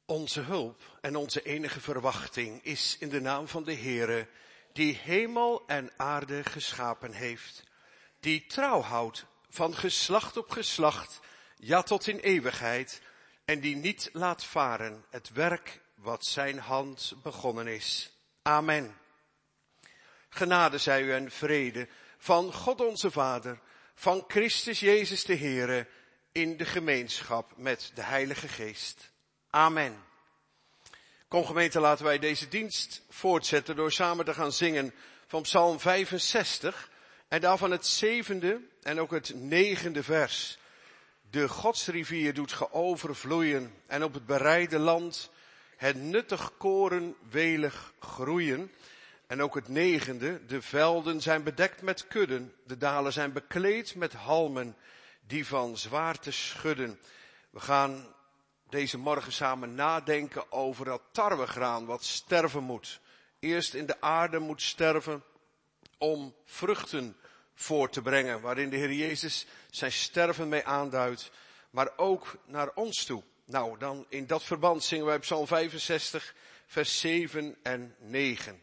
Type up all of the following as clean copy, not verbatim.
Onze hulp en onze enige verwachting is in de naam van de Heere, die hemel en aarde geschapen heeft, die trouw houdt van geslacht op geslacht, ja tot in eeuwigheid, en die niet laat varen het werk wat zijn hand begonnen is. Amen. Genade zij u en vrede van God onze Vader, van Christus Jezus de Heere, in de gemeenschap met de Heilige Geest. Amen. Kom gemeente, laten wij deze dienst voortzetten door samen te gaan zingen van Psalm 65 en daarvan het 7e en ook het 9e vers. De Godsrivier doet geovervloeien en op het bereide land het nuttig koren welig groeien. En ook het 9e, de velden zijn bedekt met kudden, de dalen zijn bekleed met halmen die van zwaarte schudden. We gaan deze morgen samen nadenken over dat tarwegraan wat sterven moet. Eerst in de aarde moet sterven om vruchten voor te brengen, waarin de Heer Jezus zijn sterven mee aanduidt, maar ook naar ons toe. Nou, dan in dat verband zingen wij Psalm 65, vers 7 en 9.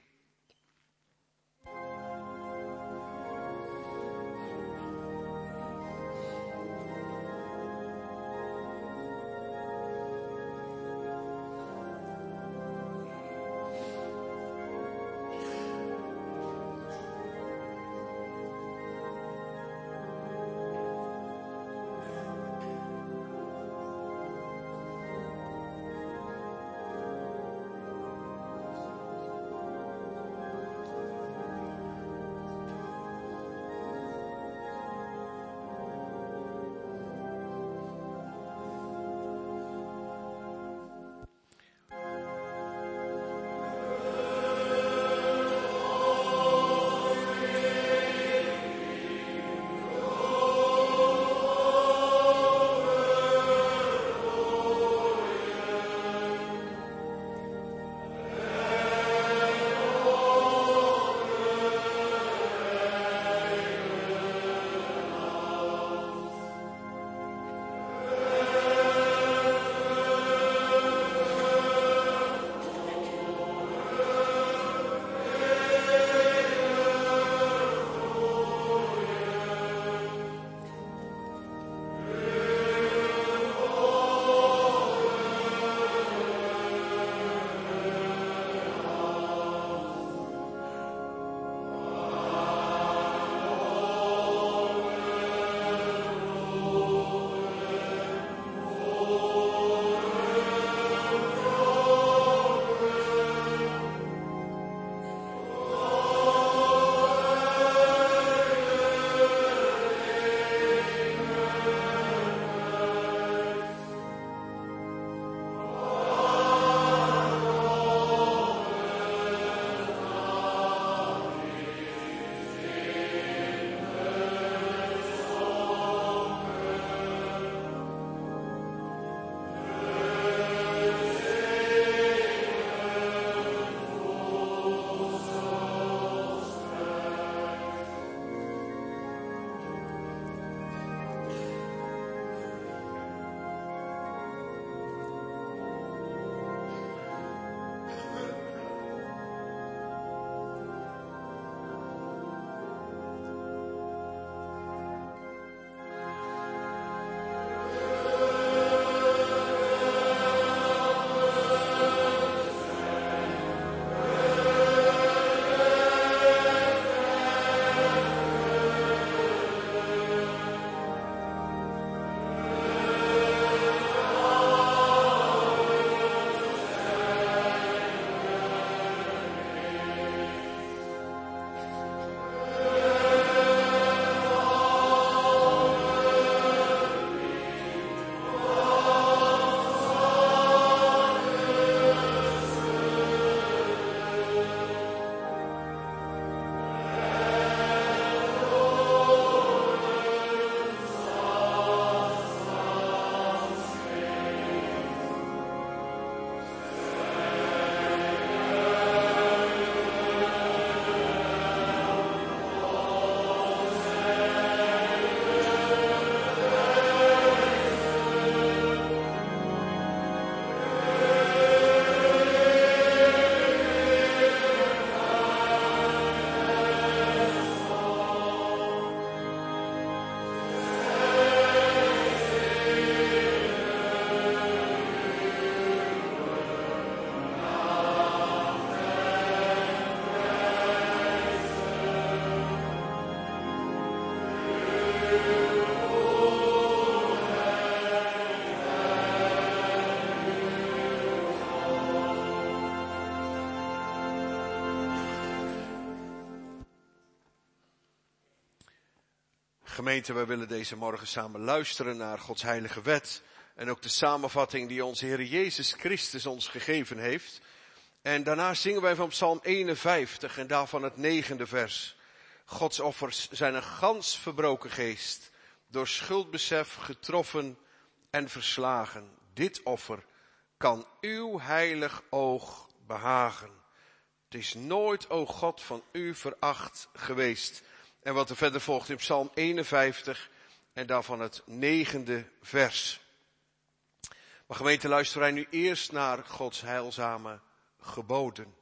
Gemeente, wij willen deze morgen samen luisteren naar Gods heilige wet. En ook de samenvatting die onze Heer Jezus Christus ons gegeven heeft. En daarna zingen wij van Psalm 51 en daarvan het 9e vers. Gods offers zijn een gans verbroken geest, door schuldbesef getroffen en verslagen. Dit offer kan uw heilig oog behagen. Het is nooit, o God, van u veracht geweest. En wat er verder volgt in Psalm 51 en daarvan het 9e vers. Maar gemeente, luisteren wij nu eerst naar Gods heilzame geboden.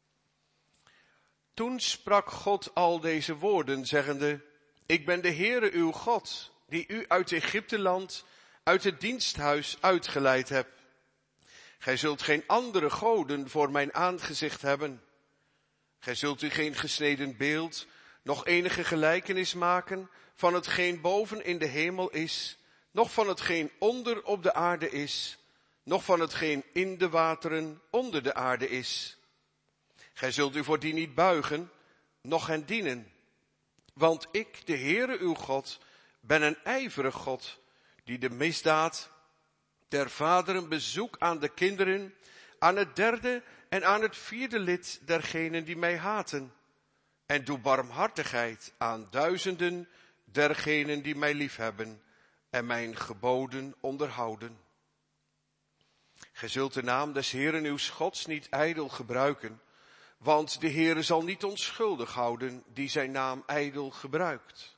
Toen sprak God al deze woorden, zeggende: Ik ben de Heere uw God, die u uit Egypteland, uit het diensthuis uitgeleid heb. Gij zult geen andere goden voor mijn aangezicht hebben. Gij zult u geen gesneden beeld, nog enige gelijkenis maken van hetgeen boven in de hemel is, noch van hetgeen onder op de aarde is, noch van hetgeen in de wateren onder de aarde is. Gij zult u voor die niet buigen, noch hen dienen. Want ik, de Heere uw God, ben een ijverig God, die de misdaad der vaderen bezoek aan de kinderen, aan het derde en aan het vierde lid dergenen die mij haten. En doe barmhartigheid aan duizenden dergenen die mij liefhebben en mijn geboden onderhouden. Gij zult de naam des Heeren uws Gods niet ijdel gebruiken, want de Heere zal niet onschuldig houden die zijn naam ijdel gebruikt.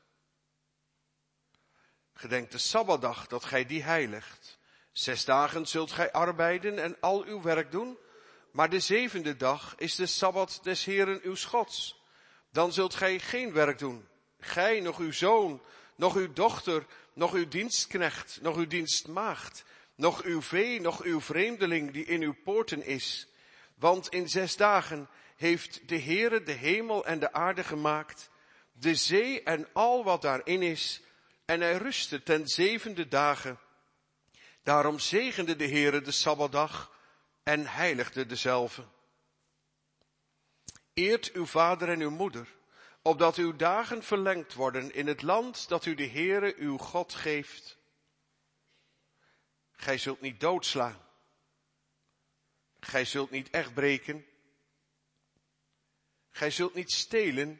Gedenk de Sabbatdag dat gij die heiligt. 6 dagen zult gij arbeiden en al uw werk doen, maar de 7e dag is de Sabbat des Heeren uws Gods. Dan zult gij geen werk doen, gij, nog uw zoon, nog uw dochter, nog uw dienstknecht, nog uw dienstmaagd, nog uw vee, nog uw vreemdeling die in uw poorten is. Want in 6 dagen heeft de Heere de hemel en de aarde gemaakt, de zee en al wat daarin is, en hij rustte ten 7e dagen. Daarom zegende de Heere de Sabbatdag en heiligde dezelve. Eert uw vader en uw moeder, opdat uw dagen verlengd worden in het land dat u de Heere uw God geeft. Gij zult niet doodslaan. Gij zult niet echtbreken. Gij zult niet stelen.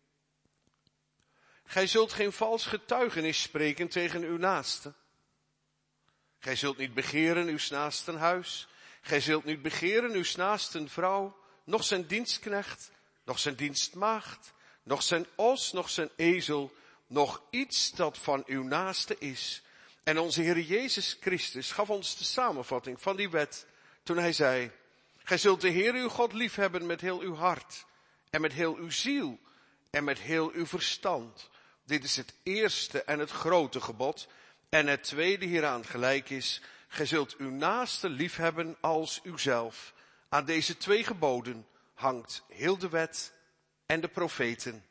Gij zult geen vals getuigenis spreken tegen uw naaste. Gij zult niet begeren uw naasten huis. Gij zult niet begeren uw naasten vrouw, noch zijn dienstknecht, noch zijn dienstmaagd, noch zijn os, noch zijn ezel, noch iets dat van uw naaste is. En onze Heer Jezus Christus gaf ons de samenvatting van die wet toen hij zei: Gij zult de Heer uw God liefhebben met heel uw hart en met heel uw ziel en met heel uw verstand. Dit is het eerste en het grote gebod. En het tweede hieraan gelijk is: gij zult uw naaste liefhebben als uzelf. Aan deze 2 geboden hangt heel de wet en de profeten.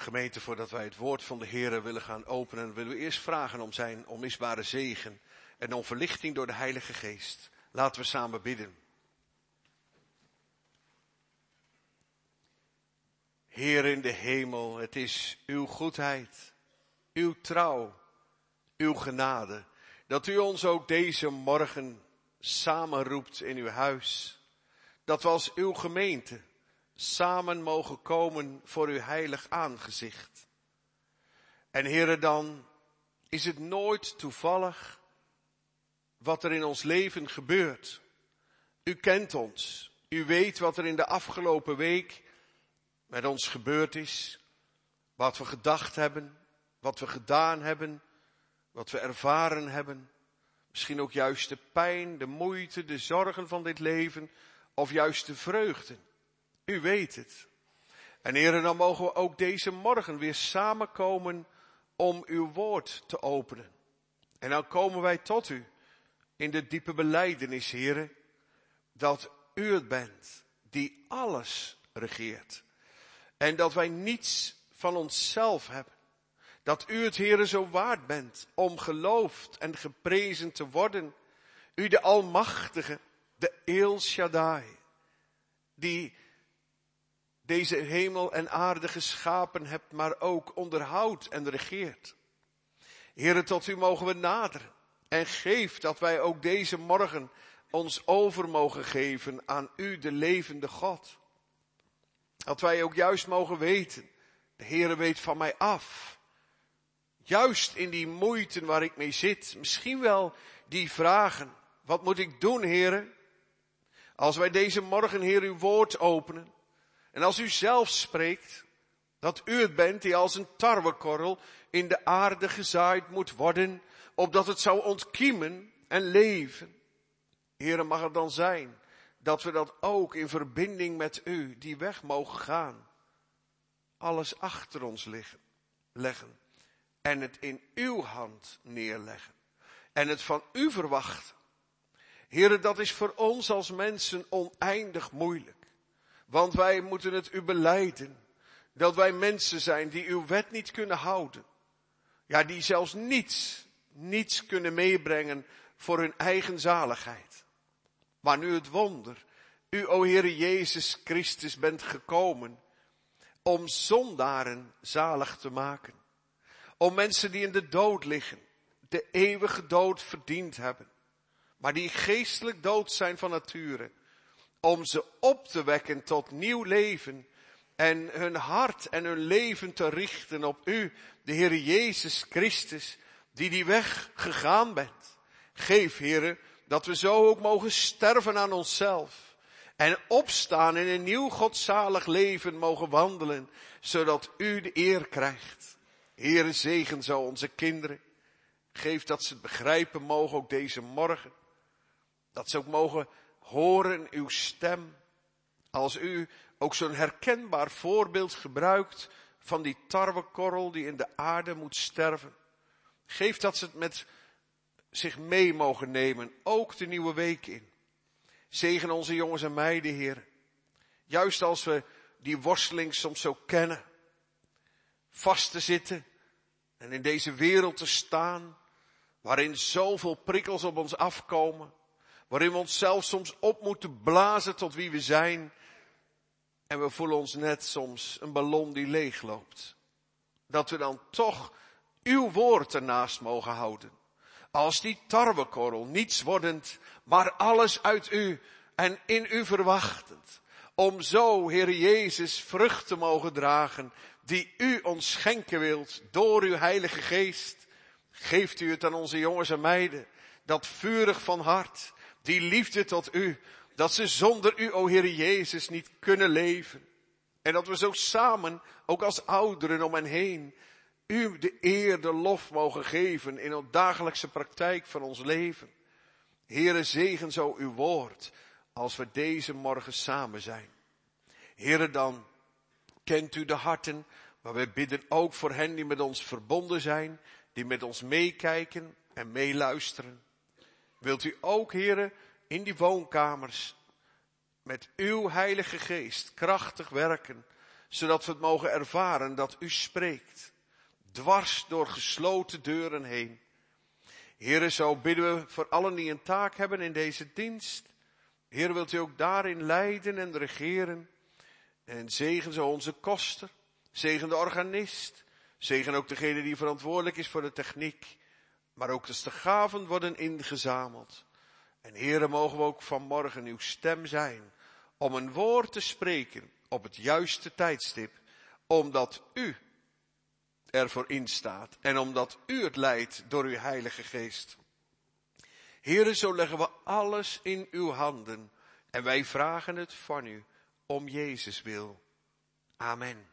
Gemeente, voordat wij het woord van de Heere willen gaan openen, willen we eerst vragen om zijn onmisbare zegen en om verlichting door de Heilige Geest. Laten we samen bidden. Heer in de hemel, het is uw goedheid, uw trouw, uw genade, dat u ons ook deze morgen samenroept in uw huis. Dat we als uw gemeente samen mogen komen voor uw heilig aangezicht. En Heere, dan is het nooit toevallig wat er in ons leven gebeurt. U kent ons. U weet wat er in de afgelopen week met ons gebeurd is. Wat we gedacht hebben, wat we gedaan hebben, wat we ervaren hebben. Misschien ook juist de pijn, de moeite, de zorgen van dit leven of juist de vreugden. U weet het. En Heere, dan mogen we ook deze morgen weer samenkomen om uw woord te openen. En dan komen wij tot u in de diepe belijdenis, Heere, dat u het bent die alles regeert. En dat wij niets van onszelf hebben. Dat u het, Heere, zo waard bent om geloofd en geprezen te worden. U de Almachtige, de El Shaddai, die deze hemel en aarde geschapen hebt, maar ook onderhoudt en regeert. Heere, tot u mogen we naderen. En geef dat wij ook deze morgen ons over mogen geven aan u, de levende God. Dat wij ook juist mogen weten, de Heere weet van mij af. Juist in die moeite waar ik mee zit, misschien wel die vragen. Wat moet ik doen, Heere? Als wij deze morgen, Heer, uw woord openen. En als u zelf spreekt, dat u het bent die als een tarwekorrel in de aarde gezaaid moet worden, opdat het zou ontkiemen en leven. Heere, mag het dan zijn dat we dat ook in verbinding met u die weg mogen gaan. Alles achter ons leggen. En het in uw hand neerleggen. En het van u verwachten. Heere, dat is voor ons als mensen oneindig moeilijk. Want wij moeten het u belijden. Dat wij mensen zijn die uw wet niet kunnen houden. Ja, die zelfs niets kunnen meebrengen voor hun eigen zaligheid. Maar nu het wonder. U, o Heere Jezus Christus, bent gekomen om zondaren zalig te maken. Om mensen die in de dood liggen, de eeuwige dood verdiend hebben. Maar die geestelijk dood zijn van nature. Om ze op te wekken tot nieuw leven. En hun hart en hun leven te richten op u, de Heere Jezus Christus, die weg gegaan bent. Geef, Heere, dat we zo ook mogen sterven aan onszelf. En opstaan in een nieuw godzalig leven mogen wandelen, zodat u de eer krijgt. Heere, zegen zo onze kinderen. Geef dat ze het begrijpen mogen, ook deze morgen. Dat ze ook mogen horen uw stem. Als u ook zo'n herkenbaar voorbeeld gebruikt van die tarwekorrel die in de aarde moet sterven. Geef dat ze het met zich mee mogen nemen, ook de nieuwe week in. Zegen onze jongens en meiden, Heer. Juist als we die worsteling soms zo kennen. Vast te zitten en in deze wereld te staan, waarin zoveel prikkels op ons afkomen. Waarin we onszelf soms op moeten blazen tot wie we zijn. En we voelen ons net soms een ballon die leegloopt. Dat we dan toch uw woord ernaast mogen houden. Als die tarwekorrel, niets wordend, maar alles uit u en in u verwachtend. Om zo, Heere Jezus, vrucht te mogen dragen die u ons schenken wilt door uw Heilige Geest. Geeft u het aan onze jongens en meiden, dat vurig van hart, die liefde tot u, dat ze zonder u, o Heere Jezus, niet kunnen leven. En dat we zo samen, ook als ouderen om hen heen, u de eer, de lof mogen geven in de dagelijkse praktijk van ons leven. Heere, zegen zo uw woord, als we deze morgen samen zijn. Heere, dan kent u de harten, maar we bidden ook voor hen die met ons verbonden zijn, die met ons meekijken en meeluisteren. Wilt u ook, Heere, in die woonkamers met uw Heilige Geest krachtig werken zodat we het mogen ervaren dat u spreekt, dwars door gesloten deuren heen. Heere, zo bidden we voor allen die een taak hebben in deze dienst. Heer, wilt u ook daarin leiden en regeren. En zegen zo onze koster, zegen de organist, zegen ook degene die verantwoordelijk is voor de techniek. Maar ook als de gaven worden ingezameld. En Heere, mogen we ook vanmorgen uw stem zijn om een woord te spreken op het juiste tijdstip. Omdat u ervoor instaat en omdat u het leidt door uw Heilige Geest. Heere, zo leggen we alles in uw handen en wij vragen het van u om Jezus wil. Amen.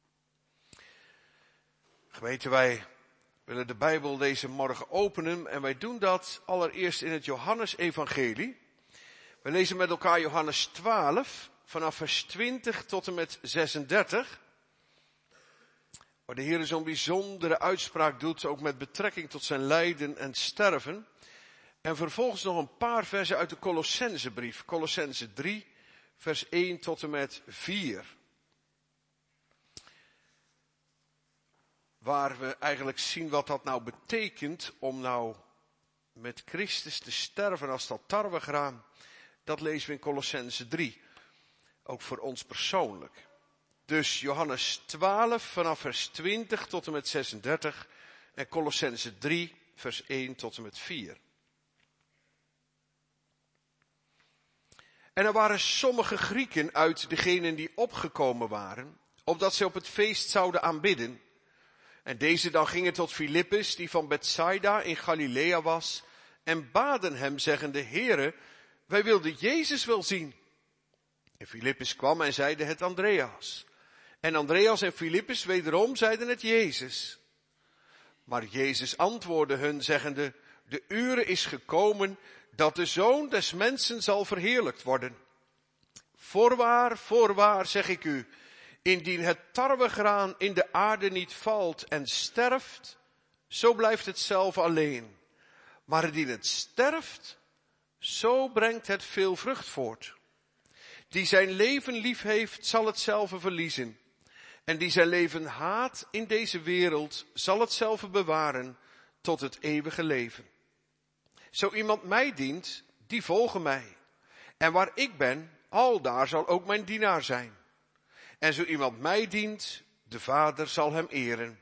Gemeente, wij willen de Bijbel deze morgen openen en wij doen dat allereerst in het Johannesevangelie. We lezen met elkaar Johannes 12 vanaf vers 20 tot en met 36. Waar de Heer zo'n bijzondere uitspraak doet, ook met betrekking tot zijn lijden en sterven. En vervolgens nog een paar versen uit de Colossensebrief. Colossense 3, vers 1 tot en met 4. Waar we eigenlijk zien wat dat nou betekent om nou met Christus te sterven als dat tarwegraan. Dat lezen we in Colossense 3. Ook voor ons persoonlijk. Dus Johannes 12 vanaf vers 20 tot en met 36 en Colossense 3 vers 1 tot en met 4. En er waren sommige Grieken uit degenen die opgekomen waren, opdat zij op het feest zouden aanbidden. En deze dan gingen tot Filippus, die van Bethsaida in Galilea was, en baden hem, zeggende, Heere, wij wilden Jezus wel zien. En Filippus kwam en zeide het Andreas. En Andreas en Filippus wederom zeiden het Jezus. Maar Jezus antwoordde hun, zeggende, de ure is gekomen dat de Zoon des Mensen zal verheerlijkt worden. Voorwaar, voorwaar, zeg ik u, indien het tarwegraan in de aarde niet valt en sterft, zo blijft het zelf alleen. Maar indien het sterft, zo brengt het veel vrucht voort. Die zijn leven lief heeft, zal hetzelfde verliezen. En die zijn leven haat in deze wereld, zal hetzelfde bewaren tot het eeuwige leven. Zo iemand mij dient, die volge mij. En waar ik ben, aldaar zal ook mijn dienaar zijn. En zo iemand mij dient, de Vader zal hem eren.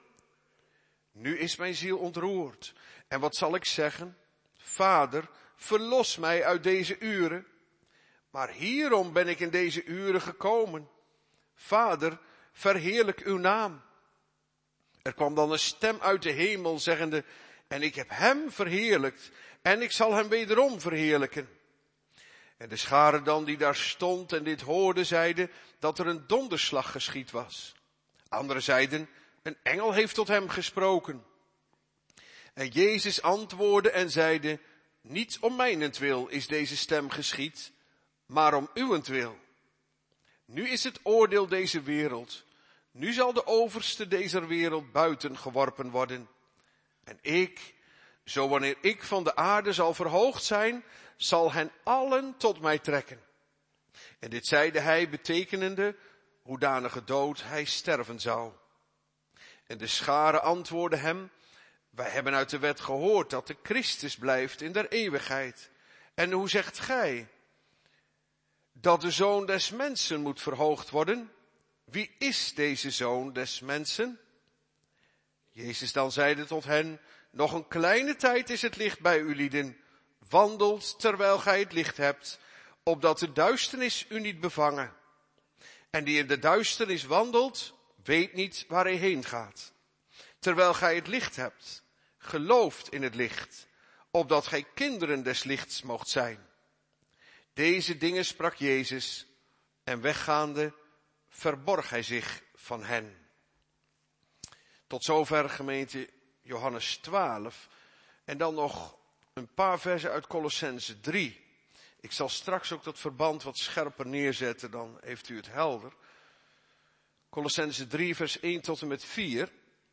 Nu is mijn ziel ontroerd. En wat zal ik zeggen? Vader, verlos mij uit deze uren. Maar hierom ben ik in deze uren gekomen. Vader, verheerlijk uw naam. Er kwam dan een stem uit de hemel zeggende, en ik heb hem verheerlijkt, en ik zal hem wederom verheerlijken. En de schare dan die daar stond en dit hoorde, zeiden dat er een donderslag geschied was. Anderen zeiden, een engel heeft tot hem gesproken. En Jezus antwoordde en zeide, niet om mijnentwil is deze stem geschied, maar om uwentwil. Nu is het oordeel deze wereld. Nu zal de overste deze wereld buiten geworpen worden. En ik, zo wanneer ik van de aarde zal verhoogd zijn, zal hen allen tot mij trekken. En dit zeide hij, betekenende, hoedanige dood hij sterven zou. En de schare antwoordde hem, wij hebben uit de wet gehoord dat de Christus blijft in der eeuwigheid. En hoe zegt gij dat de Zoon des Mensen moet verhoogd worden? Wie is deze Zoon des Mensen? Jezus dan zeide tot hen, nog een kleine tijd is het licht bij u lieden. Wandelt terwijl gij het licht hebt, opdat de duisternis u niet bevangen. En die in de duisternis wandelt, weet niet waar hij heen gaat. Terwijl gij het licht hebt, gelooft in het licht, opdat gij kinderen des lichts moogt zijn. Deze dingen sprak Jezus, en weggaande verborg hij zich van hen. Tot zover gemeente Johannes 12. En dan nog een paar versen uit Colossense 3. Ik zal straks ook dat verband wat scherper neerzetten, dan heeft u het helder. Colossense 3 vers 1 tot en met 4.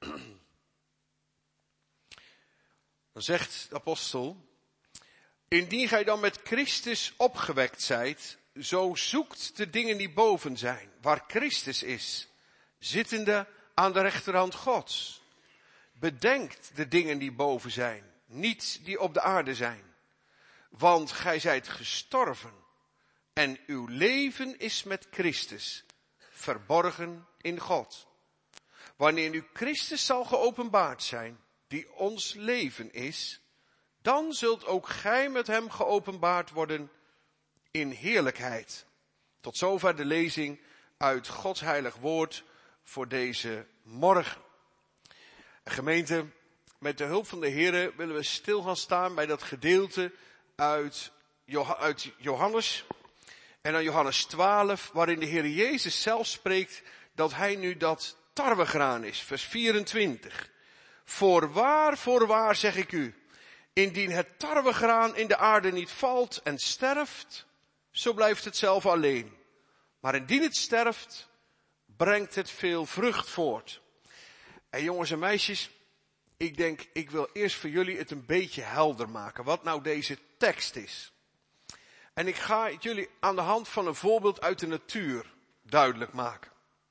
Dan zegt de apostel, indien gij dan met Christus opgewekt zijt, zo zoekt de dingen die boven zijn, waar Christus is, zittende aan de rechterhand Gods. Bedenkt de dingen die boven zijn, niet die op de aarde zijn. Want gij zijt gestorven en uw leven is met Christus, verborgen in God. Wanneer nu Christus zal geopenbaard zijn, die ons leven is, dan zult ook gij met hem geopenbaard worden in heerlijkheid. Tot zover de lezing uit Gods heilig woord voor deze morgen. Gemeente, met de hulp van de Heere willen we stil gaan staan bij dat gedeelte uit Johannes. En dan Johannes 12, waarin de Heer Jezus zelf spreekt dat hij nu dat tarwegraan is. Vers 24. Voorwaar zeg ik u, indien het tarwegraan in de aarde niet valt en sterft, zo blijft het zelf alleen. Maar indien het sterft, brengt het veel vrucht voort. En jongens en meisjes, ik denk, ik wil eerst voor jullie het een beetje helder maken, wat nou deze tekst is. En ik ga het jullie aan de hand van een voorbeeld uit de natuur duidelijk maken.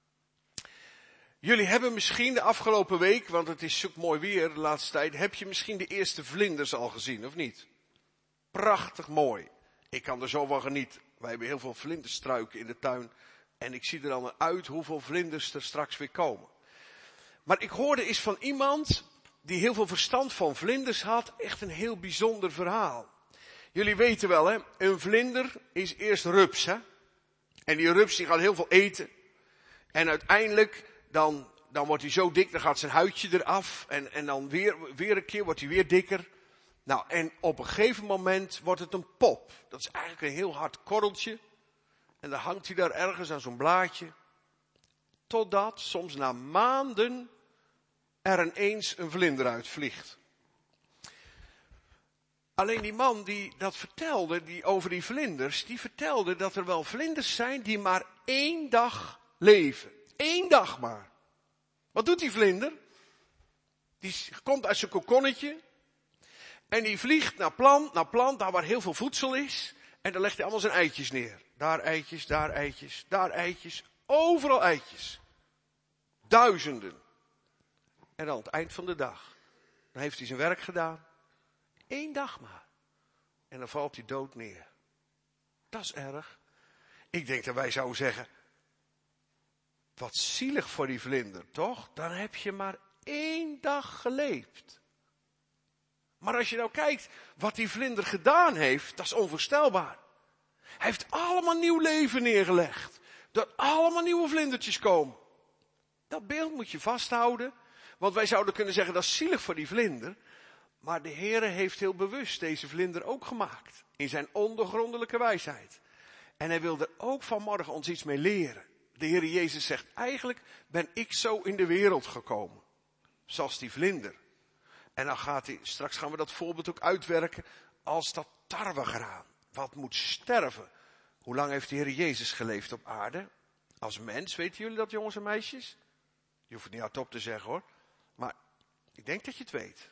Jullie hebben misschien de afgelopen week, want het is zo mooi weer de laatste tijd, heb je misschien de eerste vlinders al gezien, of niet? Prachtig mooi. Ik kan er zo van genieten. Wij hebben heel veel vlinderstruiken in de tuin. En ik zie er dan uit hoeveel vlinders er straks weer komen. Maar ik hoorde eens van iemand die heel veel verstand van vlinders had, echt een heel bijzonder verhaal. Jullie weten wel, hè, een vlinder is eerst rups, hè. En die rups die gaat heel veel eten. En uiteindelijk dan wordt hij zo dik, dan gaat zijn huidje eraf. En dan weer een keer wordt hij weer dikker. Nou, en op een gegeven moment wordt het een pop. Dat is eigenlijk een heel hard korreltje. En dan hangt hij daar ergens aan zo'n blaadje. Totdat, soms na maanden, er ineens een vlinder uitvliegt. Alleen die man die dat vertelde, die over die vlinders, die vertelde dat er wel vlinders zijn die maar 1 dag leven. 1 dag maar. Wat doet die vlinder? Die komt uit zijn kokonnetje. En die vliegt naar plant, daar waar heel veel voedsel is. En dan legt hij allemaal zijn eitjes neer. Daar eitjes, daar eitjes, daar eitjes. Overal eitjes. Duizenden. En dan aan het eind van de dag. Dan heeft hij zijn werk gedaan. 1 dag maar. En dan valt hij dood neer. Dat is erg. Ik denk dat wij zouden zeggen, wat zielig voor die vlinder, toch? Dan heb je maar 1 dag geleefd. Maar als je nou kijkt wat die vlinder gedaan heeft, dat is onvoorstelbaar. Hij heeft allemaal nieuw leven neergelegd. Dat allemaal nieuwe vlindertjes komen. Dat beeld moet je vasthouden. Want wij zouden kunnen zeggen, dat is zielig voor die vlinder. Maar de Heere heeft heel bewust deze vlinder ook gemaakt. In zijn ondergrondelijke wijsheid. En hij wil er ook vanmorgen ons iets mee leren. De Heere Jezus zegt, eigenlijk ben ik zo in de wereld gekomen. Zoals die vlinder. En dan straks gaan we dat voorbeeld ook uitwerken als dat tarwegraan. Wat moet sterven. Hoe lang heeft de Heer Jezus geleefd op aarde? Als mens, weten jullie dat, jongens en meisjes? Je hoeft het niet hardop te zeggen, hoor. Maar ik denk dat je het weet.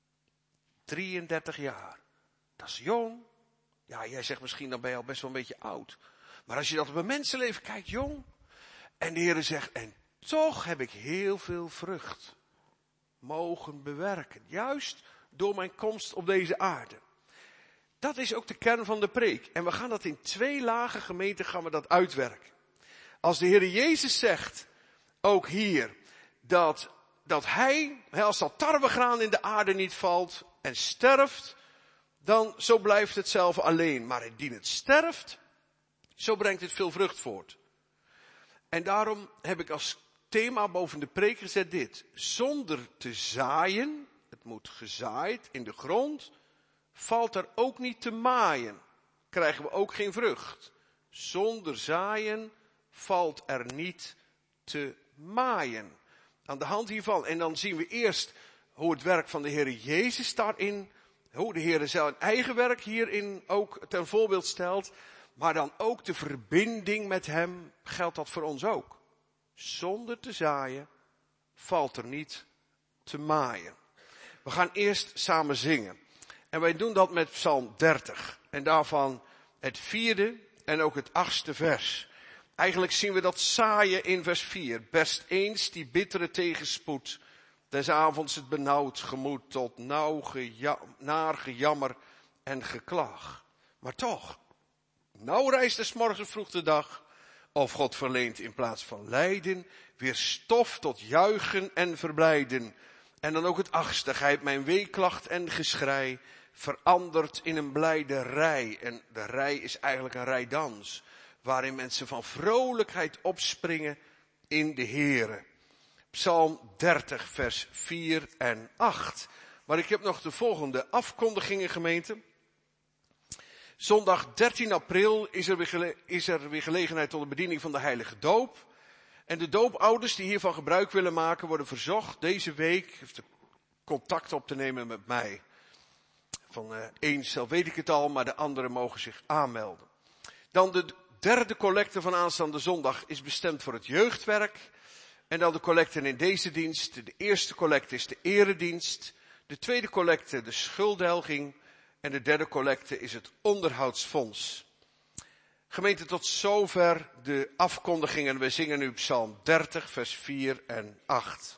33 jaar. Dat is jong. Ja, jij zegt misschien, dan ben je al best wel een beetje oud. Maar als je dat op een mensenleven kijkt, jong. En de Heer zegt, en toch heb ik heel veel vrucht mogen bewerken. Juist door mijn komst op deze aarde. Dat is ook de kern van de preek. En we gaan dat in 2 lagen, gemeente, gaan we dat uitwerken. Als de Heer Jezus zegt, ook hier, dat hij, als dat tarwegraan in de aarde niet valt en sterft, dan zo blijft het zelf alleen. Maar indien het sterft, zo brengt het veel vrucht voort. En daarom heb ik als thema boven de preek gezet dit. Zonder te zaaien, het moet gezaaid in de grond, valt er ook niet te maaien. Krijgen we ook geen vrucht. Zonder zaaien valt er niet te maaien. Aan de hand hiervan. En dan zien we eerst hoe het werk van de Heer Jezus daarin, hoe de Heer zijn eigen werk hierin ook ten voorbeeld stelt. Maar dan ook de verbinding met hem geldt dat voor ons ook. Zonder te zaaien valt er niet te maaien. We gaan eerst samen zingen. En wij doen dat met Psalm 30. En daarvan het 4e en ook het 8e vers. Eigenlijk zien we dat saaien in vers 4. Best eens die bittere tegenspoed, des avonds het benauwd gemoed tot naar gejammer en geklag. Maar toch, nou rijst des morgens vroeg de dag, of God verleent in plaats van lijden, weer stof tot juichen en verblijden. En dan ook het 8e, gij hebt mijn weeklacht en geschrei veranderd in een blijde rij. En de rij is eigenlijk een rijdans, waarin mensen van vrolijkheid opspringen in de Heere. Psalm 30 vers 4 en 8. Maar ik heb nog de volgende afkondigingen, gemeente. Zondag 13 april is er weer gelegenheid tot de bediening van de heilige doop. En de doopouders die hiervan gebruik willen maken, worden verzocht deze week contact op te nemen met mij. Van één zelf weet ik het al, maar de anderen mogen zich aanmelden. Dan de derde collecte van aanstaande zondag is bestemd voor het jeugdwerk. En dan de collecten in deze dienst. De eerste collecte is de eredienst. De tweede collecte de schulddelging. En de derde collecte is het onderhoudsfonds. Gemeente, tot zover de afkondigingen. We zingen nu Psalm 30, vers 4 en 8.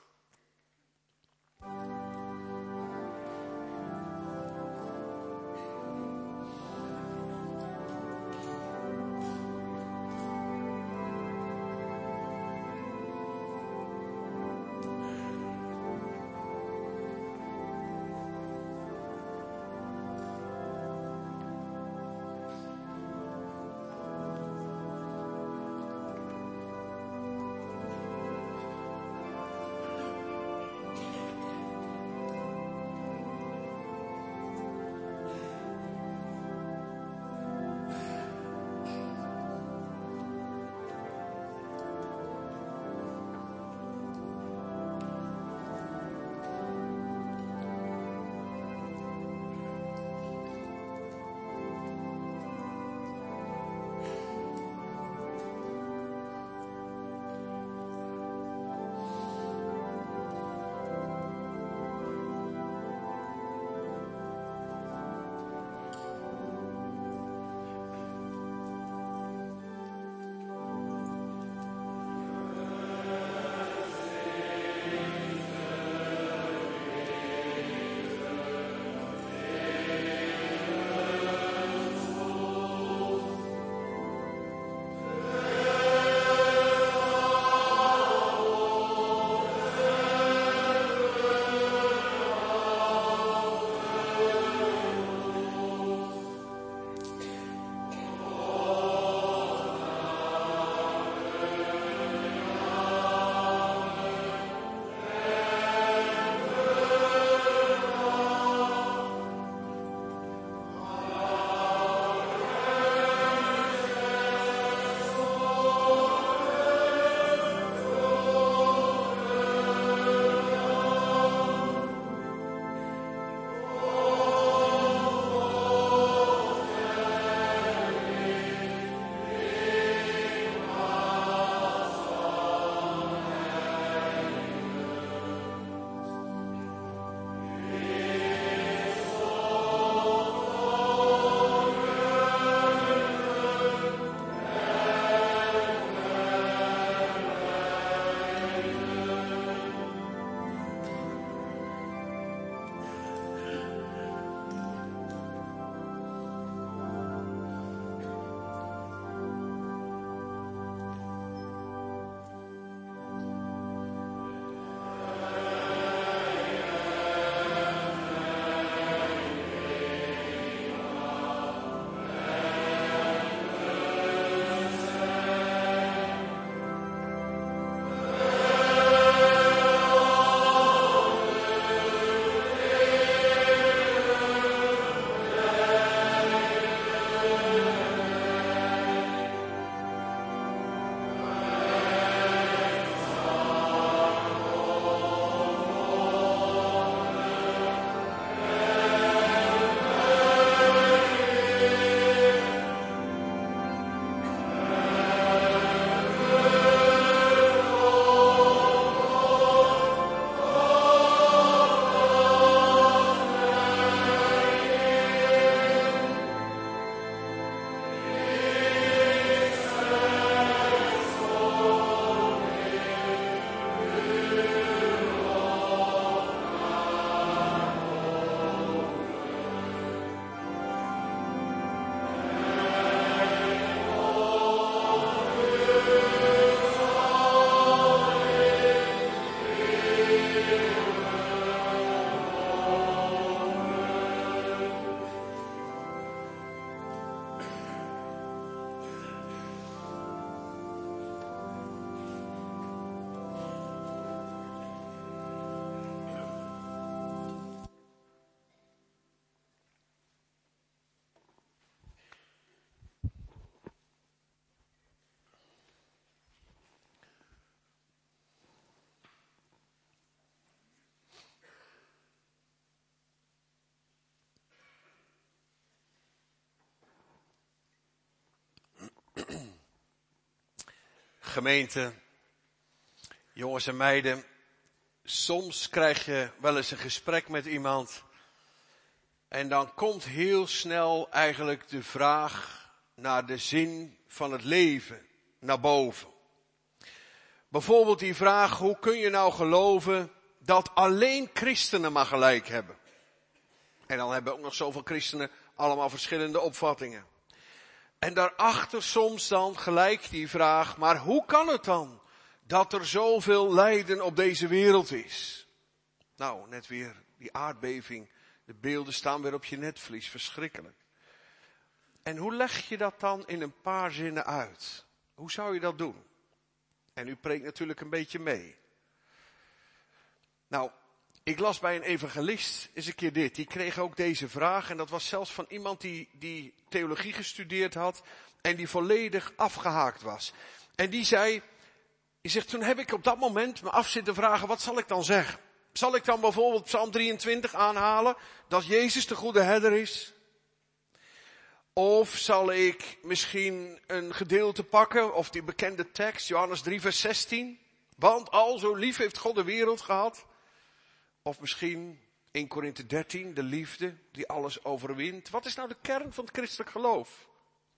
Gemeente, jongens en meiden, soms krijg je wel eens een gesprek met iemand en dan komt heel snel eigenlijk de vraag naar de zin van het leven naar boven. Bijvoorbeeld die vraag, hoe kun je nou geloven dat alleen christenen maar gelijk hebben? En dan hebben ook nog zoveel christenen allemaal verschillende opvattingen. En daarachter soms dan gelijk die vraag, maar hoe kan het dan dat er zoveel lijden op deze wereld is? Nou, net weer die aardbeving, de beelden staan weer op je netvlies, verschrikkelijk. En hoe leg je dat dan in een paar zinnen uit? Hoe zou je dat doen? En u preekt natuurlijk een beetje mee. Nou, ik las bij een evangelist eens een keer dit. Die kreeg ook deze vraag. En dat was zelfs van iemand die theologie gestudeerd had. En die volledig afgehaakt was. En die zegt, toen heb ik op dat moment me af zitten vragen, wat zal ik dan zeggen? Zal ik dan bijvoorbeeld Psalm 23 aanhalen? Dat Jezus de goede herder is? Of zal ik misschien een gedeelte pakken, of die bekende tekst, Johannes 3 vers 16. Want al zo lief heeft God de wereld gehad. Of misschien 1 Korinthe 13, de liefde die alles overwint. Wat is nou de kern van het christelijk geloof?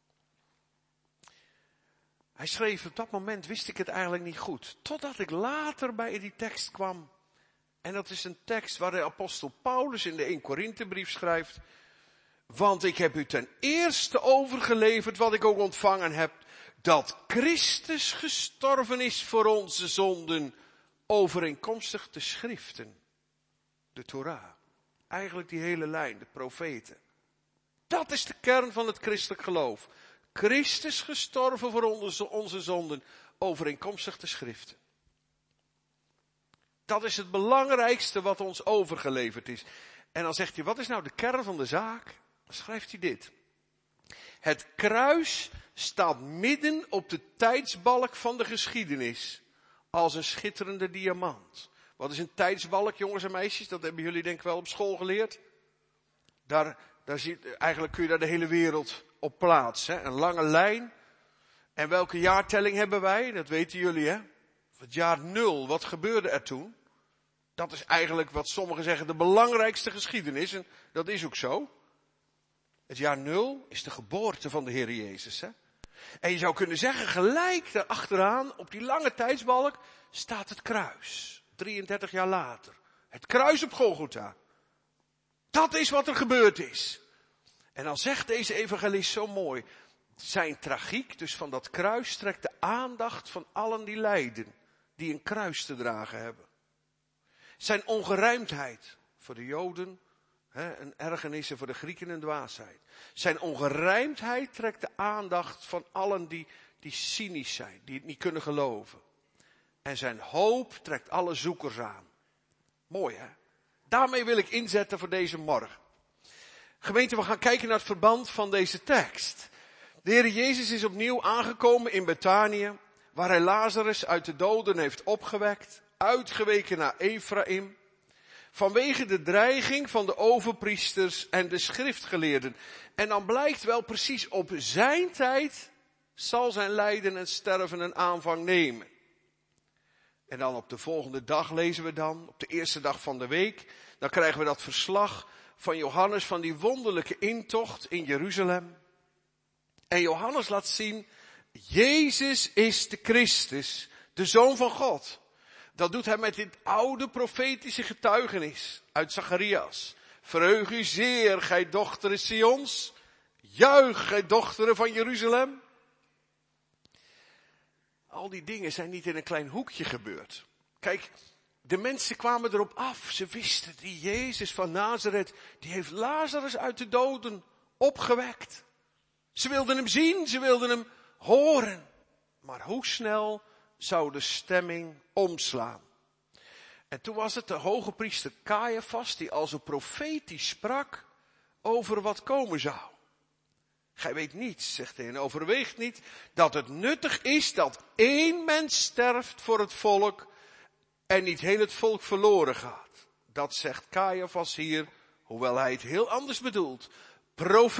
Hij schreef, op dat moment wist ik het eigenlijk niet goed. Totdat ik later bij die tekst kwam. En dat is een tekst waar de apostel Paulus in de 1 Korinthebrief schrijft. Want ik heb u ten eerste overgeleverd wat ik ook ontvangen heb. Dat Christus gestorven is voor onze zonden. Overeenkomstig de schriften. De Torah. Eigenlijk die hele lijn, de profeten. Dat is de kern van het christelijk geloof. Christus gestorven voor onze zonden. Overeenkomstig de schriften. Dat is het belangrijkste wat ons overgeleverd is. En dan zegt hij, wat is nou de kern van de zaak? Dan schrijft hij dit. Het kruis staat midden op de tijdsbalk van de geschiedenis. Als een schitterende diamant. Wat is een tijdsbalk, jongens en meisjes? Dat hebben jullie denk ik wel op school geleerd. Eigenlijk kun je daar de hele wereld op plaatsen. Een lange lijn. En welke jaartelling hebben wij? Dat weten jullie, hè? Het jaar 0. Wat gebeurde er toen? Dat is eigenlijk wat sommigen zeggen de belangrijkste geschiedenis. En dat is ook zo. Het jaar 0 is de geboorte van de Heer Jezus. Hè? En je zou kunnen zeggen, gelijk daarachteraan, op die lange tijdsbalk, staat het kruis. 33 jaar later. Het kruis op Golgotha. Dat is wat er gebeurd is. En dan zegt deze evangelist zo mooi. Zijn tragiek, dus van dat kruis, trekt de aandacht van allen die lijden. Die een kruis te dragen hebben. Zijn ongerijmdheid voor de Joden. Een ergernissen voor de Grieken een dwaasheid. Zijn ongerijmdheid trekt de aandacht van allen die cynisch zijn. Die het niet kunnen geloven. En zijn hoop trekt alle zoekers aan. Mooi hè? Daarmee wil ik inzetten voor deze morgen. Gemeente, we gaan kijken naar het verband van deze tekst. De Heer Jezus is opnieuw aangekomen in Betanië. Waar hij Lazarus uit de doden heeft opgewekt. Uitgeweken naar Ephraim. Vanwege de dreiging van de overpriesters en de schriftgeleerden. En dan blijkt wel precies op zijn tijd zal zijn lijden en sterven een aanvang nemen. En dan op de volgende dag lezen we dan, op de eerste dag van de week, dan krijgen we dat verslag van Johannes van die wonderlijke intocht in Jeruzalem. En Johannes laat zien, Jezus is de Christus, de Zoon van God. Dat doet hij met dit oude profetische getuigenis uit Zacharias. Verheug u zeer, gij dochteren Sions. Juich, gij dochteren van Jeruzalem. Al die dingen zijn niet in een klein hoekje gebeurd. Kijk, de mensen kwamen erop af. Ze wisten, die Jezus van Nazareth, die heeft Lazarus uit de doden opgewekt. Ze wilden hem zien, ze wilden hem horen. Maar hoe snel zou de stemming omslaan? En toen was het de hoge priester Caiaphas die al zo profetisch sprak over wat komen zou. Gij weet niets, zegt hij, en overweegt niet dat het nuttig is dat één mens sterft voor het volk en niet heel het volk verloren gaat. Dat zegt Caiaphas hier, hoewel hij het heel anders bedoelt.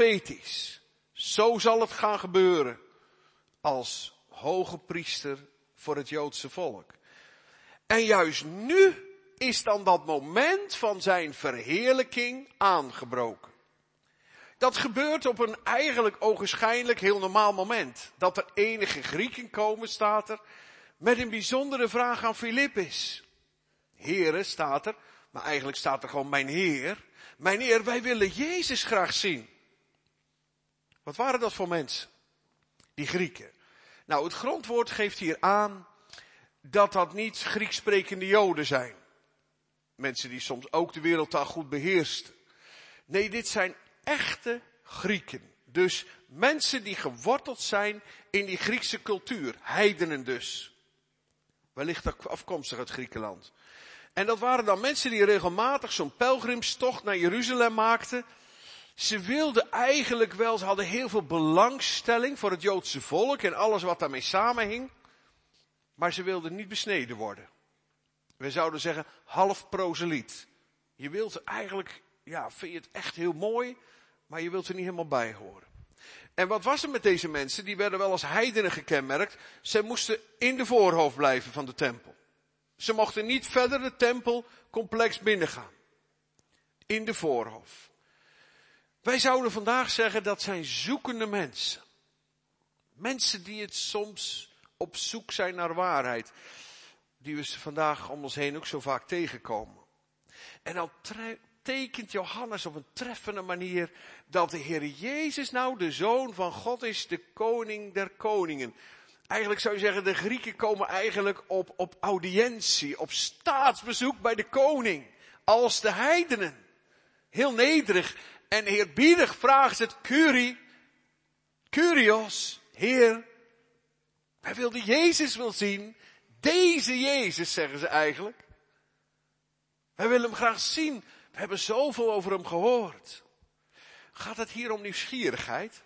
Profetisch. Zo zal het gaan gebeuren als hoge priester voor het Joodse volk. En juist nu is dan dat moment van zijn verheerlijking aangebroken. Dat gebeurt op een eigenlijk ogenschijnlijk heel normaal moment. Dat er enige Grieken komen, staat er, met een bijzondere vraag aan Filippus. Heere, staat er, maar eigenlijk staat er gewoon mijn Heer. Mijn Heer, wij willen Jezus graag zien. Wat waren dat voor mensen? Die Grieken. Nou, het grondwoord geeft hier aan dat dat niet Grieks sprekende Joden zijn. Mensen die soms ook de wereldtaal goed beheersten. Nee, dit zijn echte Grieken. Dus mensen die geworteld zijn in die Griekse cultuur. Heidenen dus. Wellicht afkomstig uit Griekenland. En dat waren dan mensen die regelmatig zo'n pelgrimstocht naar Jeruzalem maakten. Ze wilden eigenlijk wel, ze hadden heel veel belangstelling voor het Joodse volk en alles wat daarmee samenhing. Maar ze wilden niet besneden worden. We zouden zeggen half proseliet. Je wilt eigenlijk, vind je het echt heel mooi, maar je wilt er niet helemaal bij horen. En wat was er met deze mensen? Die werden wel als heidenen gekenmerkt. Zij moesten in de voorhoofd blijven van de tempel. Ze mochten niet verder het tempelcomplex binnengaan. In de voorhof. Wij zouden vandaag zeggen dat zijn zoekende mensen. Mensen die het soms op zoek zijn naar waarheid. Die we vandaag om ons heen ook zo vaak tegenkomen. En dan tekent Johannes op een treffende manier dat de Heer Jezus nou de Zoon van God is, de koning der koningen. Eigenlijk zou je zeggen, de Grieken komen eigenlijk op audiëntie, op staatsbezoek bij de koning. Als de heidenen. Heel nederig en eerbiedig vraagt het Kyrios, Heer. Wij wilden Jezus wel zien. Deze Jezus, zeggen ze eigenlijk. Wij willen hem graag zien. We hebben zoveel over hem gehoord. Gaat het hier om nieuwsgierigheid?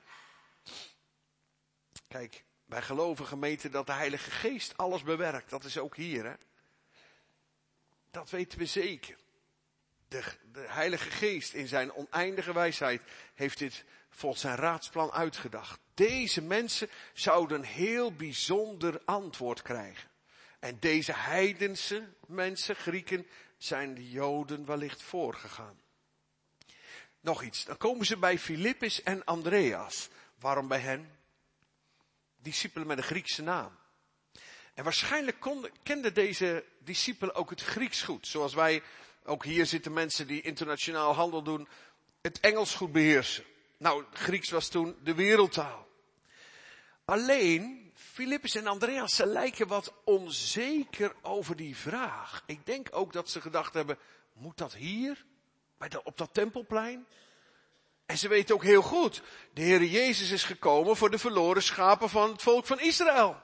Kijk, wij geloven gemeente dat de Heilige Geest alles bewerkt. Dat is ook hier, hè. Dat weten we zeker. De Heilige Geest in zijn oneindige wijsheid heeft dit volgens zijn raadsplan uitgedacht. Deze mensen zouden een heel bijzonder antwoord krijgen. En deze heidense mensen, Grieken, zijn de Joden wellicht voorgegaan. Nog iets, dan komen ze bij Filippus en Andreas. Waarom bij hen? Discipelen met een Griekse naam. En waarschijnlijk kenden deze discipelen ook het Grieks goed. Zoals wij, ook hier zitten mensen die internationaal handel doen, het Engels goed beheersen. Nou, Grieks was toen de wereldtaal. Alleen, Filippus en Andreas, ze lijken wat onzeker over die vraag. Ik denk ook dat ze gedacht hebben, moet dat hier? Op dat tempelplein? En ze weten ook heel goed, de Heer Jezus is gekomen voor de verloren schapen van het volk van Israël.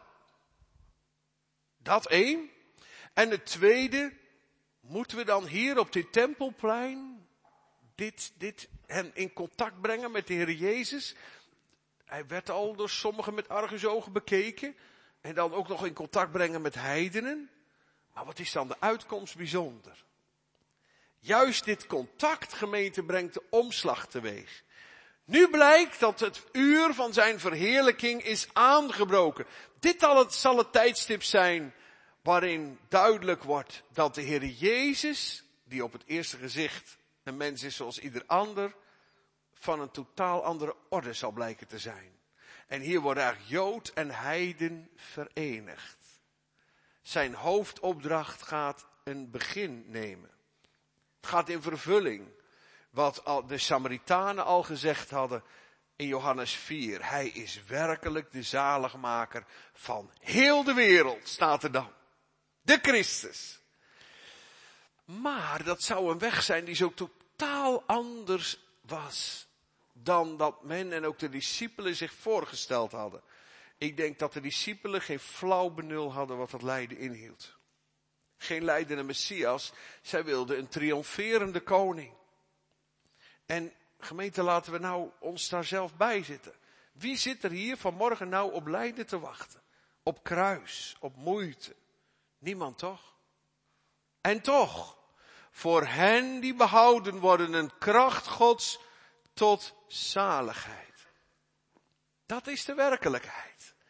Dat één. En het tweede, moeten we dan hier op dit tempelplein hen in contact brengen met de Heer Jezus? Hij werd al door sommigen met argusogen bekeken. En dan ook nog in contact brengen met heidenen. Maar wat is dan de uitkomst bijzonder? Juist dit contact, gemeente, brengt de omslag teweeg. Nu blijkt dat het uur van zijn verheerlijking is aangebroken. Dit zal het tijdstip zijn waarin duidelijk wordt dat de Heer Jezus, die op het eerste gezicht een mens is zoals ieder ander, van een totaal andere orde zal blijken te zijn. En hier worden eigenlijk Jood en heiden verenigd. Zijn hoofdopdracht gaat een begin nemen. Het gaat in vervulling wat de Samaritanen al gezegd hadden in Johannes 4. Hij is werkelijk de zaligmaker van heel de wereld, staat er dan. De Christus. Maar dat zou een weg zijn die zo totaal anders was dan dat men en ook de discipelen zich voorgesteld hadden. Ik denk dat de discipelen geen flauw benul hadden wat dat lijden inhield. Geen lijdende Messias, zij wilden een triomferende koning. En gemeente, laten we nou ons daar zelf bij zitten. Wie zit er hier vanmorgen nou op lijden te wachten? Op kruis, op moeite? Niemand toch? En toch, voor hen die behouden worden een kracht Gods tot zaligheid. Dat is de werkelijkheid.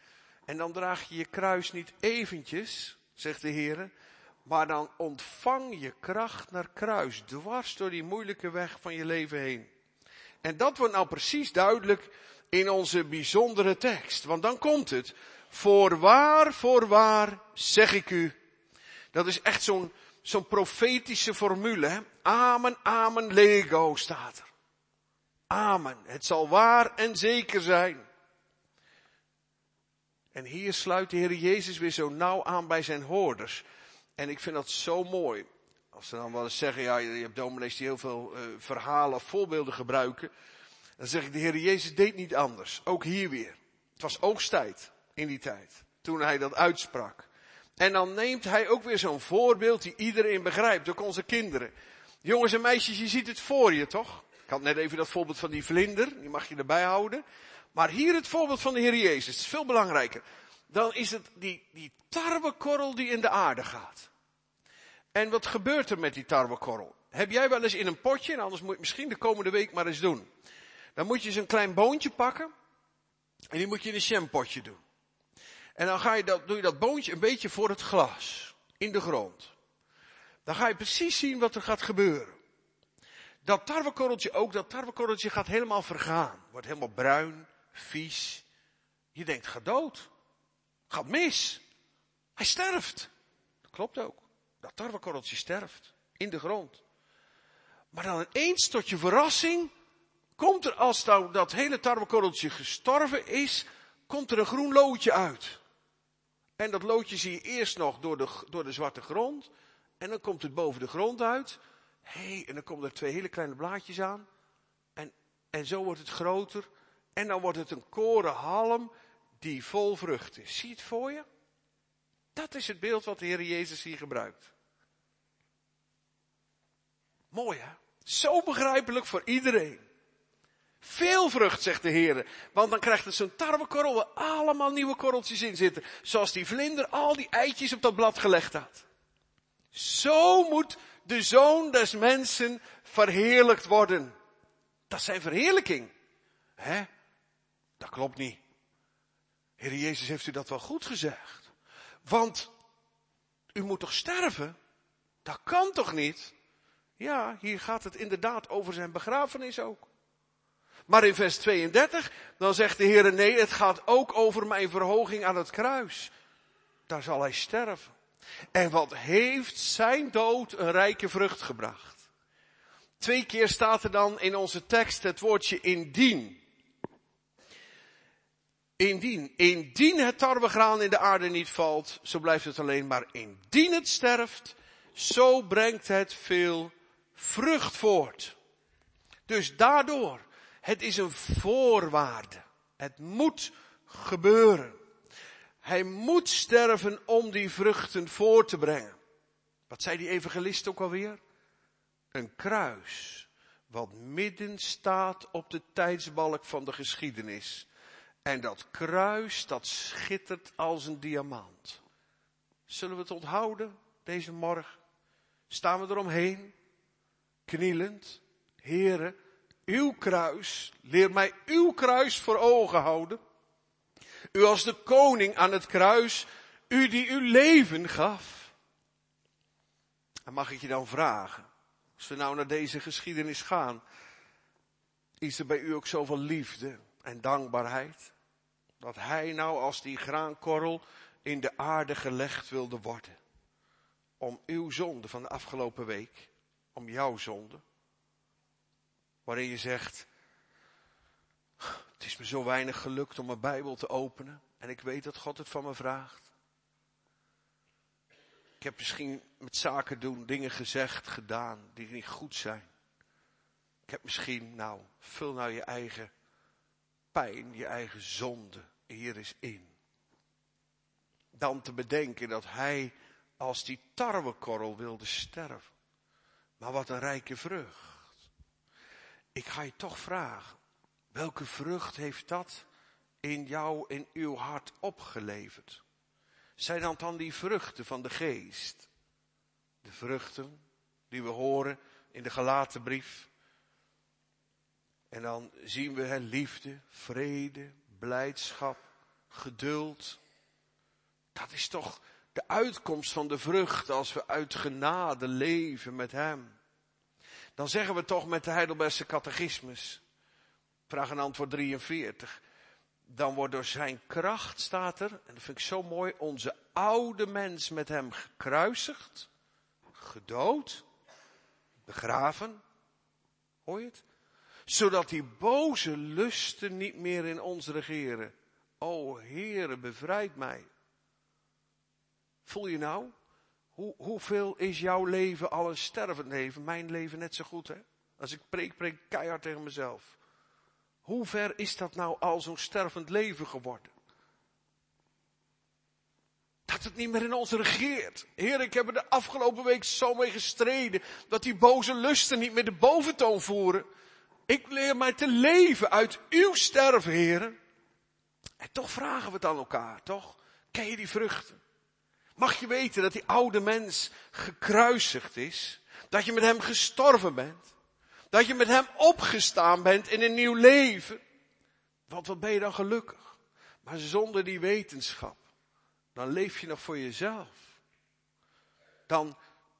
En dan draag je je kruis niet eventjes, zegt de Heer, maar dan ontvang je kracht naar kruis, dwars door die moeilijke weg van je leven heen. En dat wordt nou precies duidelijk in onze bijzondere tekst. Want dan komt het. Voorwaar, zeg ik u. Dat is echt zo'n profetische formule. Hè? Amen, amen, lego staat er. Amen. Het zal waar en zeker zijn. En hier sluit de Heer Jezus weer zo nauw aan bij zijn hoorders. En ik vind dat zo mooi. Als ze dan wel eens zeggen, ja, je hebt dominees die heel veel verhalen of voorbeelden gebruiken. Dan zeg ik, de Heer Jezus deed niet anders. Ook hier weer. Het was oogsttijd in die tijd. Toen hij dat uitsprak. En dan neemt hij ook weer zo'n voorbeeld die iedereen begrijpt. Ook onze kinderen. Jongens en meisjes, je ziet het voor je toch? Ik had net even dat voorbeeld van die vlinder. Die mag je erbij houden. Maar hier het voorbeeld van de Heer Jezus. Het is veel belangrijker. Dan is het die tarwekorrel die in de aarde gaat. En wat gebeurt er met die tarwekorrel? Heb jij wel eens in een potje, en anders moet je het misschien de komende week maar eens doen. Dan moet je eens een klein boontje pakken. En die moet je in een jampotje doen. En dan doe je dat boontje een beetje voor het glas. In de grond. Dan ga je precies zien wat er gaat gebeuren. Dat tarwekorreltje gaat helemaal vergaan. Wordt helemaal bruin, vies. Je denkt, gaat dood. Gaat mis. Hij sterft. Dat klopt ook. Dat tarwekorreltje sterft. In de grond. Maar dan ineens tot je verrassing. Komt er als nou dat hele tarwekorreltje gestorven is. Komt er een groen loodje uit. En dat loodje zie je eerst nog door de zwarte grond. En dan komt het boven de grond uit. En dan komen er 2 hele kleine blaadjes aan. En zo wordt het groter. En dan wordt het een korenhalm die vol vrucht is. Zie je het voor je? Dat is het beeld wat de Heer Jezus hier gebruikt. Mooi hè? Zo begrijpelijk voor iedereen. Veel vrucht, zegt de Heer. Want dan krijgt het zo'n tarwekorrel waar allemaal nieuwe korreltjes in zitten. Zoals die vlinder al die eitjes op dat blad gelegd had. Zo moet de Zoon des Mensen verheerlijkt worden. Dat is zijn verheerlijking. Hè? Dat klopt niet. Heer Jezus, heeft u dat wel goed gezegd? Want u moet toch sterven? Dat kan toch niet? Ja, hier gaat het inderdaad over zijn begrafenis ook. Maar in vers 32, dan zegt de Heer, nee, het gaat ook over mijn verhoging aan het kruis. Daar zal hij sterven. En wat heeft zijn dood een rijke vrucht gebracht? 2 keer staat er dan in onze tekst het woordje indien. Indien het tarwegraan in de aarde niet valt, zo blijft het alleen. Maar indien het sterft, zo brengt het veel vrucht voort. Dus daardoor, het is een voorwaarde. Het moet gebeuren. Hij moet sterven om die vruchten voort te brengen. Wat zei die evangelist ook alweer? Een kruis, wat midden staat op de tijdsbalk van de geschiedenis. En dat kruis, dat schittert als een diamant. Zullen we het onthouden deze morgen? Staan we eromheen? Knielend. Heere, uw kruis, leer mij uw kruis voor ogen houden. U als de koning aan het kruis, u die uw leven gaf. En mag ik je dan vragen, als we nou naar deze geschiedenis gaan, is er bij u ook zoveel liefde en dankbaarheid? Dat hij nou als die graankorrel in de aarde gelegd wilde worden. Om uw zonde van de afgelopen week, om jouw zonde. Waarin je zegt, het is me zo weinig gelukt om mijn Bijbel te openen. En ik weet dat God het van me vraagt. Ik heb misschien met zaken doen dingen gezegd, gedaan die niet goed zijn. Ik heb misschien, vul nou je eigen pijn, je eigen zonde hier eens in. Dan te bedenken dat hij als die tarwekorrel wilde sterven. Maar wat een rijke vrucht. Ik ga je toch vragen, welke vrucht heeft dat in jou, in uw hart opgeleverd? Zijn dat dan die vruchten van de geest? De vruchten die we horen in de Galatenbrief. En dan zien we liefde, vrede, blijdschap, geduld, Dat is toch de uitkomst van de vrucht als we uit genade leven met hem. Dan zeggen we toch met de Heidelbergse catechismus, vraag en antwoord 43. Dan wordt door zijn kracht, staat er, en dat vind ik zo mooi, onze oude mens met hem gekruisigd, gedood, begraven. Hoor je het? Zodat die boze lusten niet meer in ons regeren. O Heere, bevrijd mij. Voel je nou? Hoeveel is jouw leven al een stervend leven? Mijn leven net zo goed, hè? Als ik preek keihard tegen mezelf. Hoe ver is dat nou al zo'n stervend leven geworden? Dat het niet meer in ons regeert. Heer, ik heb er de afgelopen week zo mee gestreden, dat die boze lusten niet meer de boventoon voeren. Ik leer mij te leven uit uw sterven, Heer. En toch vragen we het aan elkaar, toch? Ken je die vruchten? Mag je weten dat die oude mens gekruisigd is? Dat je met hem gestorven bent? Dat je met hem opgestaan bent in een nieuw leven? Want wat ben je dan gelukkig? Maar zonder die wetenschap, dan leef je nog voor jezelf. Dan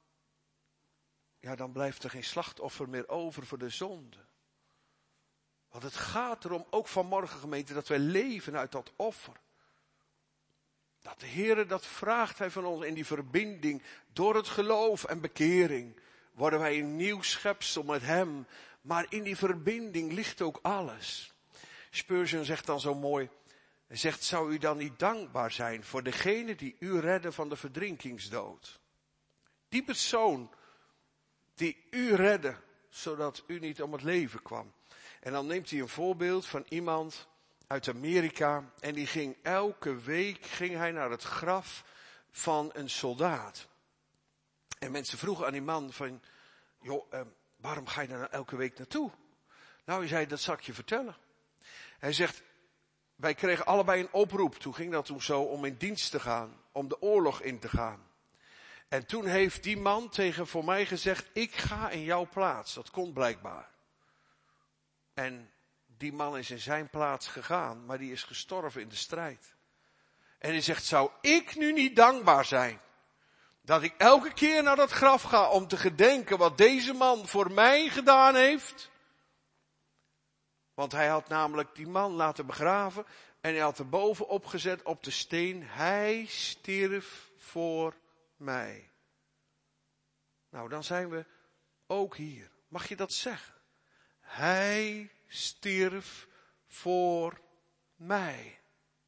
blijft er geen slachtoffer meer over voor de zonde. Want het gaat erom, ook vanmorgen gemeente, dat wij leven uit dat offer. Dat de Heere, dat vraagt hij van ons in die verbinding. Door het geloof en bekering worden wij een nieuw schepsel met hem. Maar in die verbinding ligt ook alles. Spurgeon zegt dan zo mooi. Hij zegt, zou u dan niet dankbaar zijn voor degene die u redde van de verdrinkingsdood? Die persoon die u redde, zodat u niet om het leven kwam. En dan neemt hij een voorbeeld van iemand uit Amerika. En die ging elke week naar het graf van een soldaat. En mensen vroegen aan die man van, joh, waarom ga je daar nou elke week naartoe? Nou, hij zei, dat zal ik je vertellen. Hij zegt, wij kregen allebei een oproep. Toen ging dat toen zo om in dienst te gaan, om de oorlog in te gaan. En toen heeft die man voor mij gezegd, ik ga in jouw plaats. Dat kon blijkbaar. En die man is in zijn plaats gegaan, maar die is gestorven in de strijd. En hij zegt, zou ik nu niet dankbaar zijn? Dat ik elke keer naar dat graf ga om te gedenken wat deze man voor mij gedaan heeft. Want hij had namelijk die man laten begraven en hij had er bovenop gezet op de steen, hij stierf voor mij. Nou, dan zijn we ook hier. Mag je dat zeggen? Hij stierf voor mij.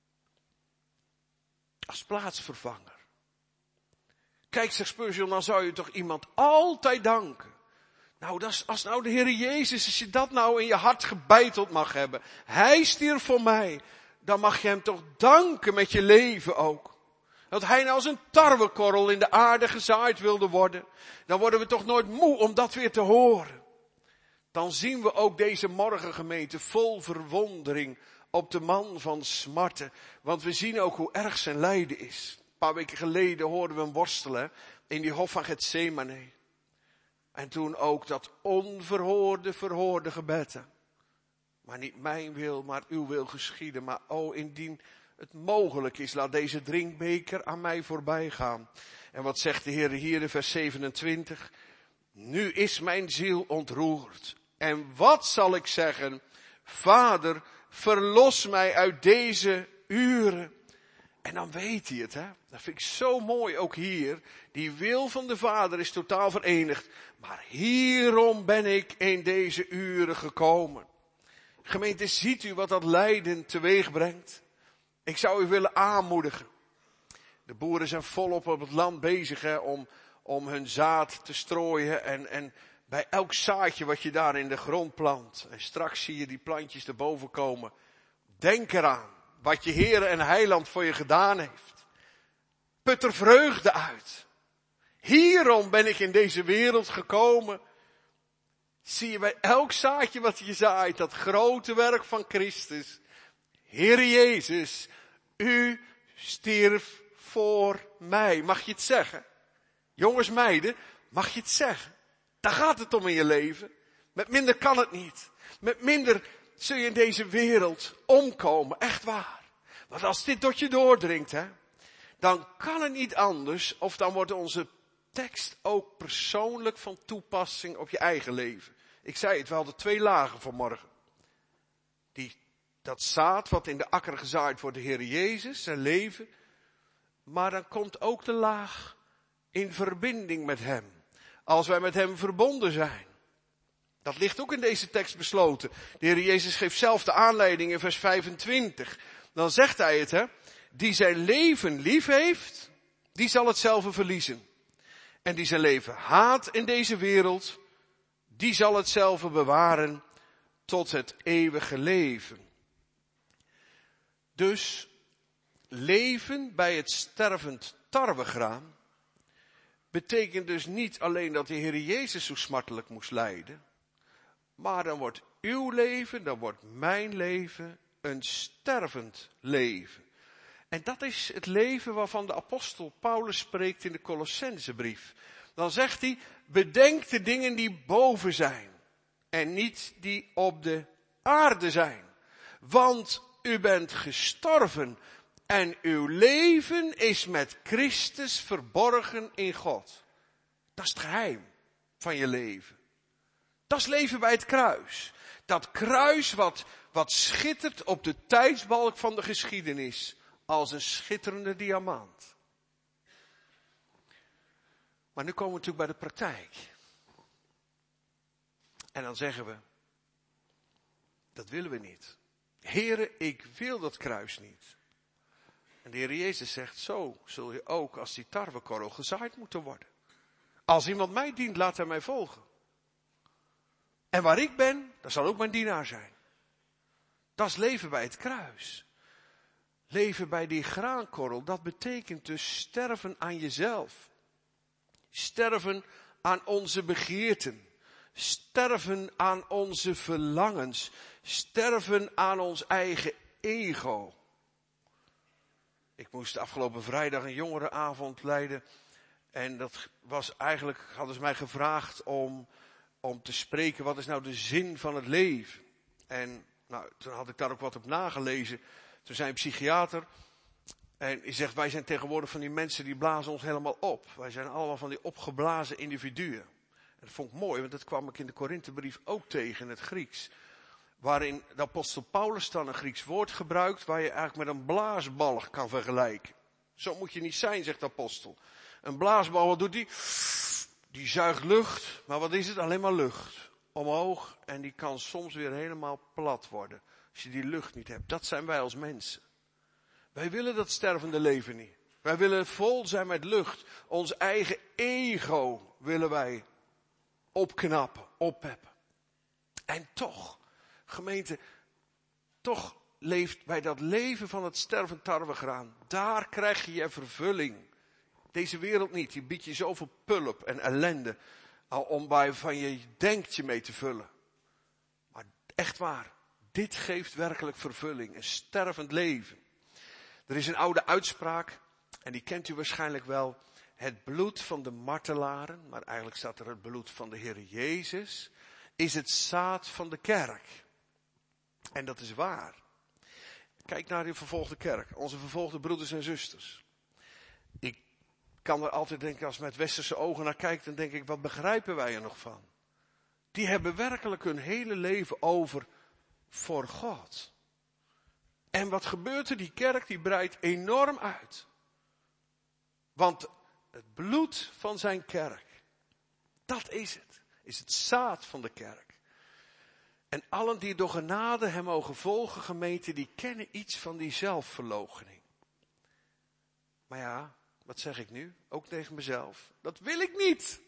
Als plaatsvervanger. Kijk, zegt Spurgeon, dan zou je toch iemand altijd danken. Nou, als nou de Heer Jezus, als je dat nou in je hart gebeiteld mag hebben. Hij stierf voor mij. Dan mag je hem toch danken met je leven ook. Dat hij nou als een tarwekorrel in de aarde gezaaid wilde worden. Dan worden we toch nooit moe om dat weer te horen. Dan zien we ook deze morgengemeente vol verwondering op de man van smarten. Want we zien ook hoe erg zijn lijden is. Een paar weken geleden hoorden we hem worstelen in die hof van Getsemane. En toen ook dat verhoorde gebed. Maar niet mijn wil, maar uw wil geschieden. Maar indien het mogelijk is, laat deze drinkbeker aan mij voorbij gaan. En wat zegt de Heer hier in vers 27? Nu is mijn ziel ontroerd. En wat zal ik zeggen? Vader, verlos mij uit deze uren. En dan weet hij het, hè. Dat vind ik zo mooi, ook hier. Die wil van de Vader is totaal verenigd. Maar hierom ben ik in deze uren gekomen. Gemeente, ziet u wat dat lijden teweeg brengt? Ik zou u willen aanmoedigen. De boeren zijn volop op het land bezig, hè, om hun zaad te strooien en bij elk zaadje wat je daar in de grond plant. En straks zie je die plantjes erboven komen. Denk eraan wat je Heer en Heiland voor je gedaan heeft. Put er vreugde uit. Hierom ben ik in deze wereld gekomen. Zie je bij elk zaadje wat je zaait, dat grote werk van Christus. Heer Jezus, u stierf voor mij. Mag je het zeggen? Jongens, meiden, mag je het zeggen? Daar gaat het om in je leven. Met minder kan het niet. Met minder zul je in deze wereld omkomen. Echt waar. Want als dit tot je doordringt, hè, dan kan het niet anders, of dan wordt onze tekst ook persoonlijk van toepassing op je eigen leven. Ik zei het, we hadden 2 lagen vanmorgen. Dat zaad wat in de akker gezaaid wordt, de Heer Jezus, zijn leven. Maar dan komt ook de laag in verbinding met Hem. Als wij met Hem verbonden zijn. Dat ligt ook in deze tekst besloten. De Heer Jezus geeft zelf de aanleiding in vers 25. Dan zegt Hij het, hè. Die zijn leven lief heeft, die zal hetzelfde verliezen. En die zijn leven haat in deze wereld, die zal hetzelfde bewaren tot het eeuwige leven. Dus leven bij het stervend tarwegraan betekent dus niet alleen dat de Heer Jezus zo smartelijk moest lijden, maar dan wordt uw leven, dan wordt mijn leven een stervend leven. En dat is het leven waarvan de apostel Paulus spreekt in de Colossensebrief. Dan zegt hij, bedenk de dingen die boven zijn en niet die op de aarde zijn. Want u bent gestorven en uw leven is met Christus verborgen in God. Dat is het geheim van je leven. Dat is leven bij het kruis. Dat kruis wat schittert op de tijdsbalk van de geschiedenis als een schitterende diamant. Maar nu komen we natuurlijk bij de praktijk. En dan zeggen we, dat willen we niet. Heere, ik wil dat kruis niet. En de Heer Jezus zegt, zo zul je ook als die tarwekorrel gezaaid moeten worden. Als iemand mij dient, laat hij mij volgen. En waar ik ben, daar zal ook mijn dienaar zijn. Dat is leven bij het kruis. Leven bij die graankorrel, dat betekent dus sterven aan jezelf. Sterven aan onze begeerten. Sterven aan onze verlangens. Sterven aan ons eigen ego. Ik moest afgelopen vrijdag een jongerenavond leiden. En dat was eigenlijk, hadden ze mij gevraagd om te spreken, wat is nou de zin van het leven? En toen had ik daar ook wat op nagelezen. Toen zei een psychiater, en die zegt, wij zijn tegenwoordig van die mensen die blazen ons helemaal op. Wij zijn allemaal van die opgeblazen individuen. En dat vond ik mooi, want dat kwam ik in de Korinthebrief ook tegen in het Grieks. Waarin de apostel Paulus dan een Grieks woord gebruikt, waar je eigenlijk met een blaasbalg kan vergelijken. Zo moet je niet zijn, zegt de apostel. Een blaasbal, wat doet die? Die zuigt lucht, maar wat is het? Alleen maar lucht. Omhoog, en die kan soms weer helemaal plat worden. Als je die lucht niet hebt. Dat zijn wij als mensen. Wij willen dat stervende leven niet. Wij willen vol zijn met lucht. Ons eigen ego willen wij opknappen, oppeppen. En toch, gemeente, toch leeft bij dat leven van het stervend tarwegraan. Daar krijg je je vervulling. Deze wereld niet, die biedt je zoveel pulp en ellende. Om waarvan je denkt je mee te vullen. Maar echt waar, dit geeft werkelijk vervulling. Een stervend leven. Er is een oude uitspraak, en die kent u waarschijnlijk wel. Het bloed van de martelaren, maar eigenlijk staat er het bloed van de Heer Jezus, is het zaad van de kerk. En dat is waar. Kijk naar die vervolgde kerk, onze vervolgde broeders en zusters. Ik kan er altijd denken, als ik met westerse ogen naar kijk, dan denk ik, wat begrijpen wij er nog van? Die hebben werkelijk hun hele leven over voor God. En wat gebeurt er? Die kerk die breidt enorm uit. Want het bloed van zijn kerk, dat is het zaad van de kerk. En allen die door genade hem mogen volgen, gemeente, die kennen iets van die zelfverloochening. Maar ja, wat zeg ik nu? Ook tegen mezelf. Dat wil ik niet.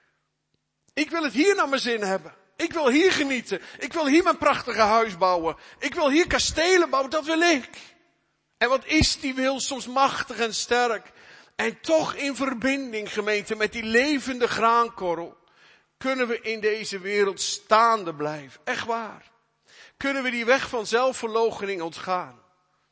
Ik wil het hier naar mijn zin hebben. Ik wil hier genieten. Ik wil hier mijn prachtige huis bouwen. Ik wil hier kastelen bouwen. Dat wil ik. En wat is die wil soms machtig en sterk. En toch in verbinding, gemeente, met die levende graankorrel. Kunnen we in deze wereld staande blijven. Echt waar. Kunnen we die weg van zelfverloochening ontgaan.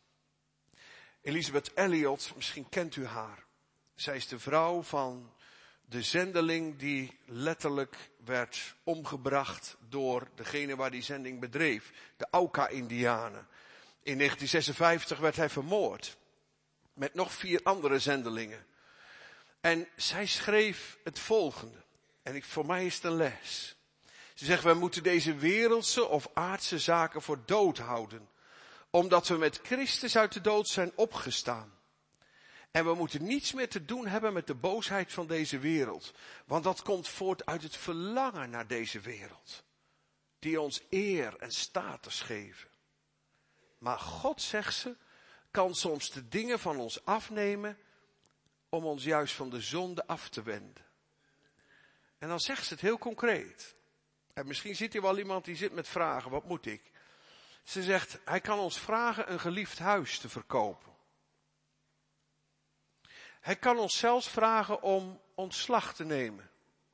Elisabeth Elliot, misschien kent u haar. Zij is de vrouw van de zendeling die letterlijk werd omgebracht door degene waar die zending bedreef. De Auca-Indianen. In 1956 werd hij vermoord. met nog 4 andere zendelingen. En zij schreef het volgende. En voor mij is het een les. Ze zegt, wij moeten deze wereldse of aardse zaken voor dood houden. Omdat we met Christus uit de dood zijn opgestaan. En we moeten niets meer te doen hebben met de boosheid van deze wereld. Want dat komt voort uit het verlangen naar deze wereld. Die ons eer en status geven. Maar God, zegt ze, kan soms de dingen van ons afnemen om ons juist van de zonde af te wenden. En dan zegt ze het heel concreet. En misschien zit hier wel iemand die zit met vragen, wat moet ik? Ze zegt, hij kan ons vragen een geliefd huis te verkopen. Hij kan ons zelfs vragen om ontslag te nemen.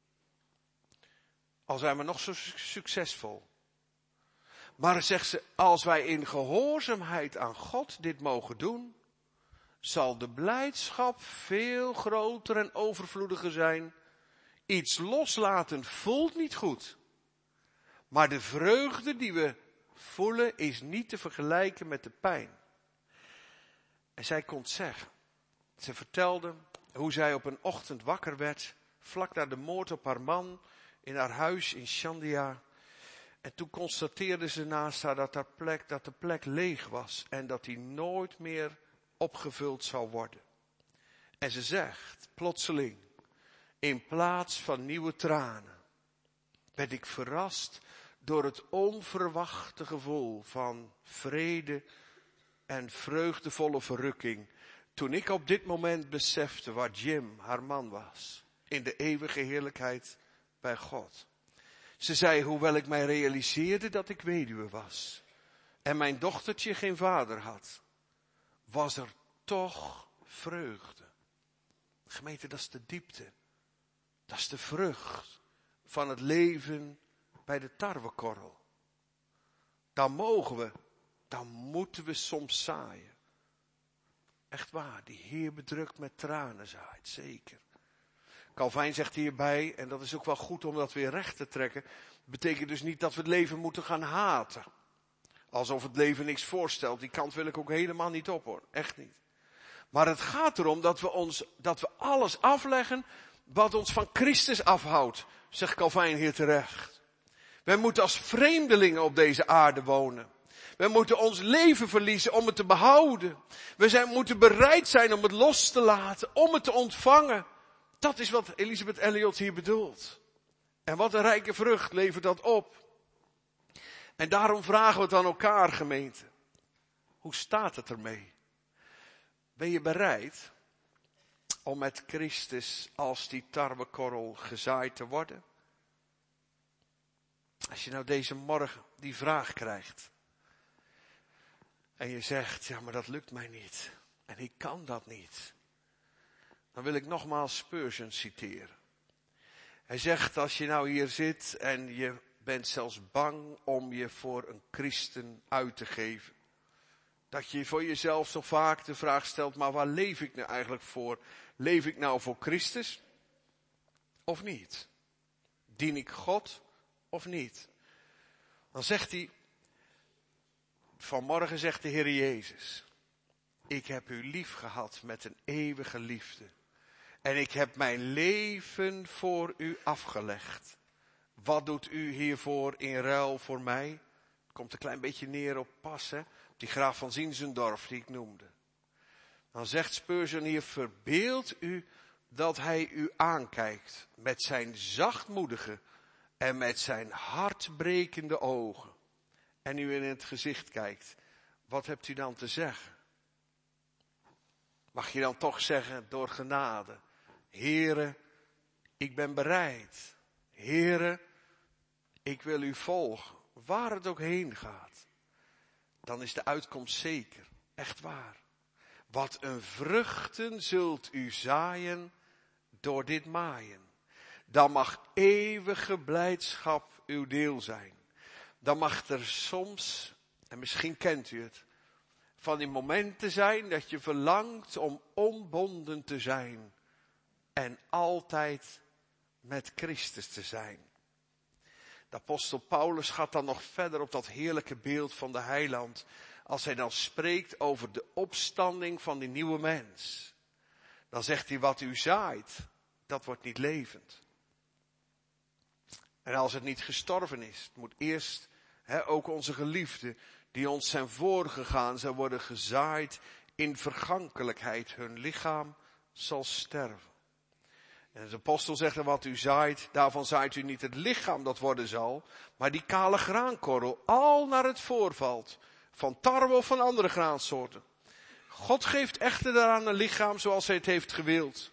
Al zijn we nog zo succesvol. Maar zegt ze, als wij in gehoorzaamheid aan God dit mogen doen, zal de blijdschap veel groter en overvloediger zijn. Iets loslaten voelt niet goed. Maar de vreugde die we voelen is niet te vergelijken met de pijn. En zij kon het zeggen. Ze vertelde hoe zij op een ochtend wakker werd, vlak na de moord op haar man, in haar huis in Shandia. En toen constateerde ze naast haar dat de plek leeg was en dat die nooit meer opgevuld zou worden. En ze zegt, plotseling, in plaats van nieuwe tranen, werd ik verrast door het onverwachte gevoel van vrede en vreugdevolle verrukking. Toen ik op dit moment besefte waar Jim, haar man, was. In de eeuwige heerlijkheid bij God. Ze zei, hoewel ik mij realiseerde dat ik weduwe was. En mijn dochtertje geen vader had. Was er toch vreugde. Gemeente, dat is de diepte. Dat is de vrucht van het leven bij de tarwekorrel. Dan mogen we, dan moeten we soms zaaien. Echt waar, die Heer bedrukt met tranen zaait, zeker. Calvijn zegt hierbij, en dat is ook wel goed om dat weer recht te trekken, betekent dus niet dat we het leven moeten gaan haten. Alsof het leven niks voorstelt, die kant wil ik ook helemaal niet op hoor, echt niet. Maar het gaat erom dat we alles afleggen wat ons van Christus afhoudt, zegt Calvijn hier terecht. Wij moeten als vreemdelingen op deze aarde wonen. We moeten ons leven verliezen om het te behouden. Moeten bereid zijn om het los te laten, om het te ontvangen. Dat is wat Elisabeth Elliot hier bedoelt. En wat een rijke vrucht levert dat op. En daarom vragen we het aan elkaar, gemeente. Hoe staat het ermee? Ben je bereid om met Christus als die tarwekorrel gezaaid te worden? Als je nou deze morgen die vraag krijgt. En je zegt, ja maar dat lukt mij niet. En ik kan dat niet. Dan wil ik nogmaals Spurgeon citeren. Hij zegt, als je nou hier zit en je bent zelfs bang om je voor een christen uit te geven. Dat je voor jezelf zo vaak de vraag stelt, maar waar leef ik nou eigenlijk voor? Leef ik nou voor Christus? Of niet? Dien ik God of niet? Dan zegt hij, vanmorgen zegt de Heer Jezus, ik heb u lief gehad met een eeuwige liefde. En ik heb mijn leven voor u afgelegd. Wat doet u hiervoor in ruil voor mij? Komt een klein beetje neer op pas, hè? Die graaf van Zinzendorf die ik noemde. Dan zegt Spurgeon hier, verbeeld u dat hij u aankijkt met zijn zachtmoedige en met zijn hartbrekende ogen. En u in het gezicht kijkt. Wat hebt u dan te zeggen? Mag je dan toch zeggen door genade. Heere, ik ben bereid. Heere, ik wil u volgen. Waar het ook heen gaat. Dan is de uitkomst zeker. Echt waar. Wat een vruchten zult u zaaien door dit maaien. Dan mag eeuwige blijdschap uw deel zijn. Dan mag er soms, en misschien kent u het, van die momenten zijn dat je verlangt om onbonden te zijn. En altijd met Christus te zijn. De apostel Paulus gaat dan nog verder op dat heerlijke beeld van de heiland. als hij dan spreekt over de opstanding van die nieuwe mens. Dan zegt hij, wat u zaait, dat wordt niet levend. En als het niet gestorven is, het moet eerst, ook onze geliefden, die ons zijn voorgegaan, zij worden gezaaid in vergankelijkheid. Hun lichaam zal sterven. En de apostel zegt, wat u zaait, daarvan zaait u niet het lichaam dat worden zal, maar die kale graankorrel, al naar het voorvalt, van tarwe of van andere graansoorten. God geeft echter daaraan een lichaam zoals hij het heeft gewild.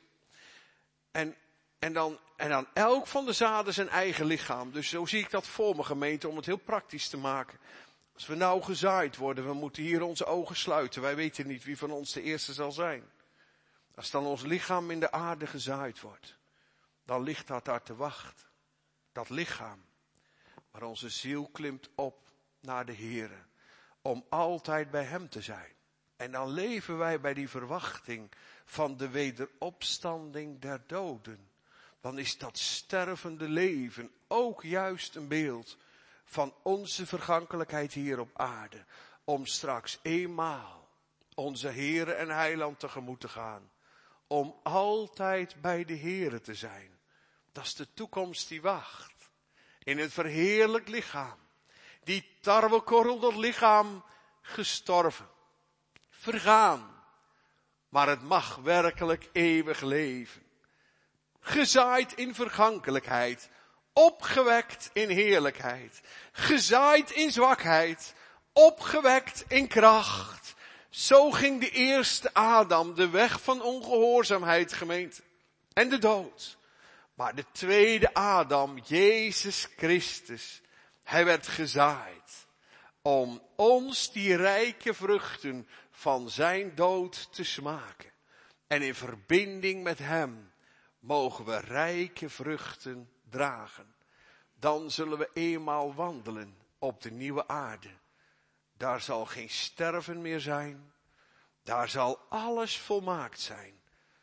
En dan elk van de zaden zijn eigen lichaam. Dus zo zie ik dat voor me, gemeente, om het heel praktisch te maken. Als we nou gezaaid worden, we moeten hier onze ogen sluiten. Wij weten niet wie van ons de eerste zal zijn. Als dan ons lichaam in de aarde gezaaid wordt, dan ligt dat daar te wachten. Dat lichaam. Maar onze ziel klimt op naar de Heere. Om altijd bij hem te zijn. En dan leven wij bij die verwachting van de wederopstanding der doden. Dan is dat stervende leven ook juist een beeld van onze vergankelijkheid hier op aarde. Om straks eenmaal onze Heere en Heiland tegemoet te gaan. Om altijd bij de Heere te zijn. Dat is de toekomst die wacht. In het verheerlijk lichaam. Die tarwekorrel, dat lichaam gestorven. Vergaan. Maar het mag werkelijk eeuwig leven. Gezaaid in vergankelijkheid. Opgewekt in heerlijkheid. Gezaaid in zwakheid. Opgewekt in kracht. Zo ging de eerste Adam de weg van ongehoorzaamheid, gemeente. En de dood. Maar de tweede Adam, Jezus Christus, hij werd gezaaid. Om ons die rijke vruchten van zijn dood te smaken. En in verbinding met hem mogen we rijke vruchten dragen. Dan zullen we eenmaal wandelen op de nieuwe aarde. Daar zal geen sterven meer zijn. Daar zal alles volmaakt zijn.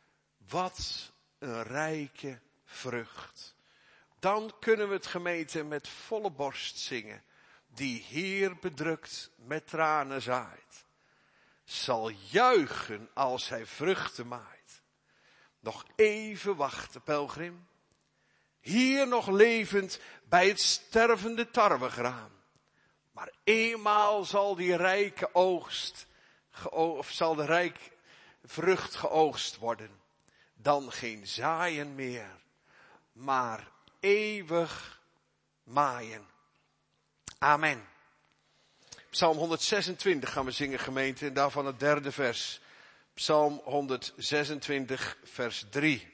Wat een rijke vrucht. Dan kunnen we het, gemeente, met volle borst zingen. Die Heer bedrukt met tranen zaait. Zal juichen als hij vruchten maait. Nog even wachten, pelgrim. Hier nog levend bij het stervende tarwegraan. Maar eenmaal zal die rijke oogst, of zal de rijke vrucht geoogst worden. Dan geen zaaien meer, maar eeuwig maaien. Amen. Psalm 126 gaan we zingen, gemeente, en daarvan het derde vers. Psalm 126, vers 3.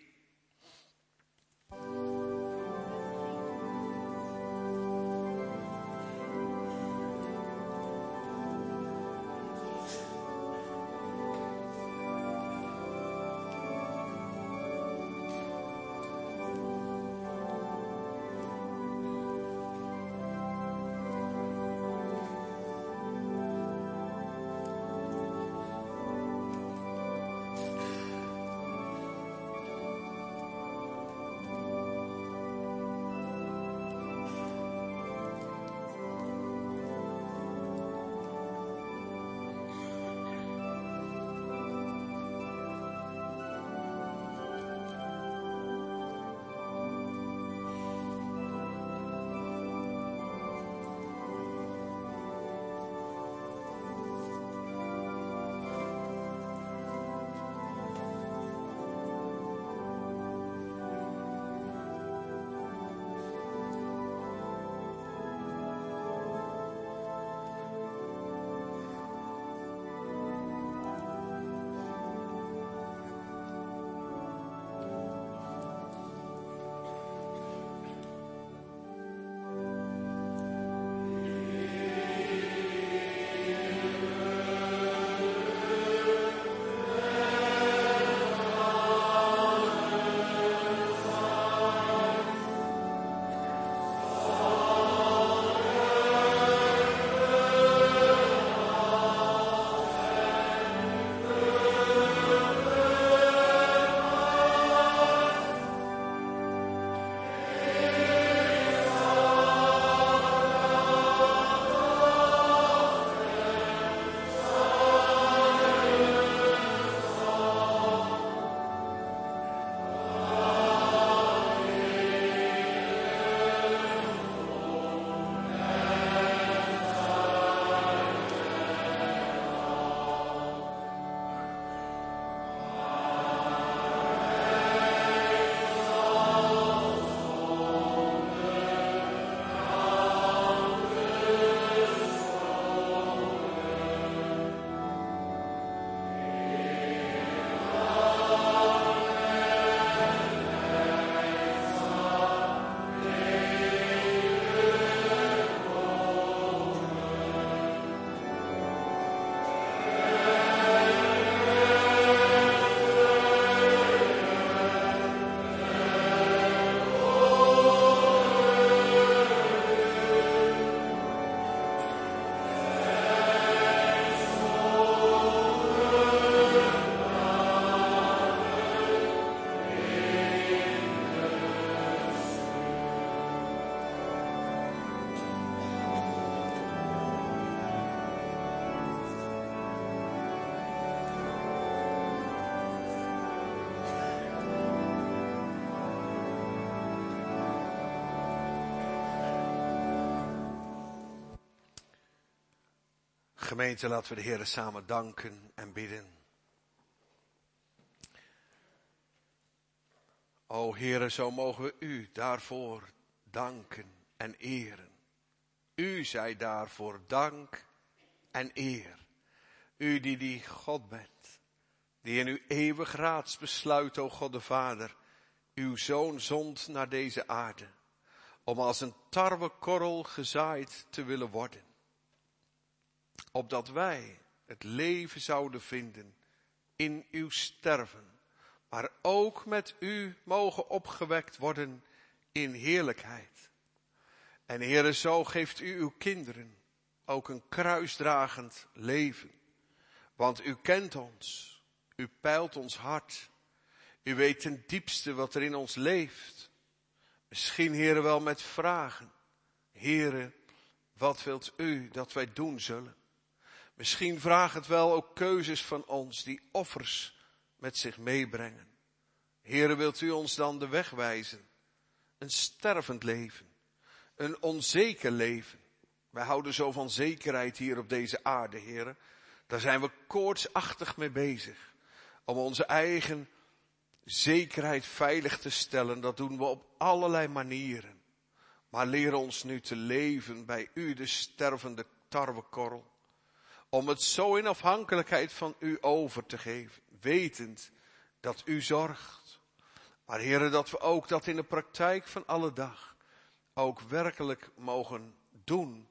Gemeente, laten we de Heere samen danken en bidden. O Heere, zo mogen we u daarvoor danken en eren. U zij daarvoor dank en eer. U die God bent, die in uw eeuwig raadsbesluit, o God de Vader, uw Zoon zond naar deze aarde, om als een tarwekorrel gezaaid te willen worden. Opdat wij het leven zouden vinden in uw sterven, maar ook met u mogen opgewekt worden in heerlijkheid. En Heere, zo geeft u uw kinderen ook een kruisdragend leven. Want u kent ons, u peilt ons hart, u weet ten diepste wat er in ons leeft. Misschien, Heere, wel met vragen. Heere, wat wilt u dat wij doen zullen? Misschien vraagt het wel ook keuzes van ons die offers met zich meebrengen. Heere, wilt u ons dan de weg wijzen? Een stervend leven, een onzeker leven. Wij houden zo van zekerheid hier op deze aarde, Heere. Daar zijn we koortsachtig mee bezig. Om onze eigen zekerheid veilig te stellen. Dat doen we op allerlei manieren. Maar leer ons nu te leven bij u, de stervende tarwekorrel. Om het zo in afhankelijkheid van u over te geven. Wetend dat u zorgt. Maar Heere, dat we ook dat in de praktijk van alle dag ook werkelijk mogen doen.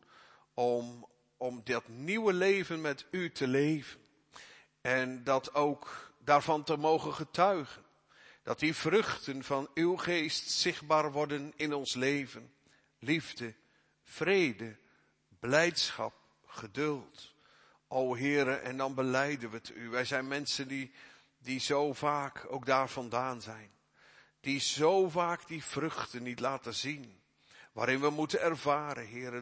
Om dat nieuwe leven met u te leven. En dat ook daarvan te mogen getuigen. Dat die vruchten van uw geest zichtbaar worden in ons leven. Liefde, vrede, blijdschap, geduld. O Heere, en dan belijden we het u. Wij zijn mensen die zo vaak ook daar vandaan zijn. Die zo vaak die vruchten niet laten zien. Waarin we moeten ervaren, Heere,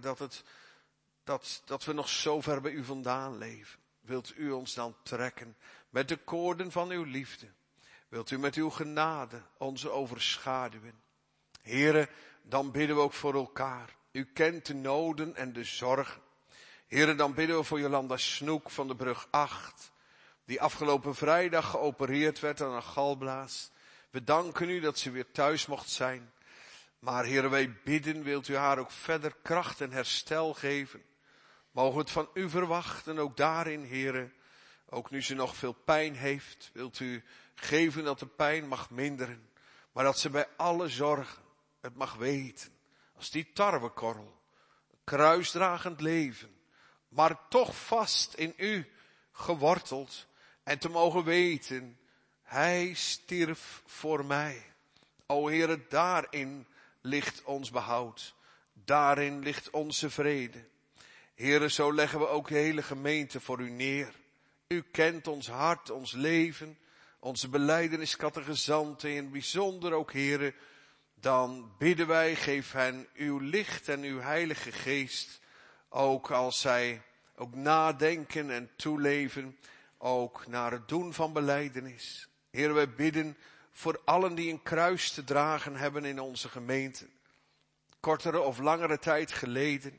dat we nog zo ver bij u vandaan leven. Wilt u ons dan trekken met de koorden van uw liefde? Wilt u met uw genade ons overschaduwen? Heere, dan bidden we ook voor elkaar. U kent de noden en de zorgen. Heere, dan bidden we voor Jolanda Snoek van de brug 8. Die afgelopen vrijdag geopereerd werd aan een galblaas. We danken u dat ze weer thuis mocht zijn. Maar Heere, wij bidden, wilt u haar ook verder kracht en herstel geven. Mogen we het van u verwachten, ook daarin, Heere. Ook nu ze nog veel pijn heeft, wilt u geven dat de pijn mag minderen. Maar dat ze bij alle zorgen het mag weten. Als die tarwekorrel, kruisdragend leven. Maar toch vast in u geworteld. En te mogen weten, hij stierf voor mij. O Heere, daarin ligt ons behoud. Daarin ligt onze vrede. Heere, zo leggen we ook de hele gemeente voor u neer. U kent ons hart, ons leven, onze belijdeniscategezanten, in het bijzonder ook, Heere. Dan bidden wij, geef hen uw licht en uw heilige geest. Ook als zij ook nadenken en toeleven, ook naar het doen van belijdenis. Heere, wij bidden voor allen die een kruis te dragen hebben in onze gemeente. Kortere of langere tijd geleden.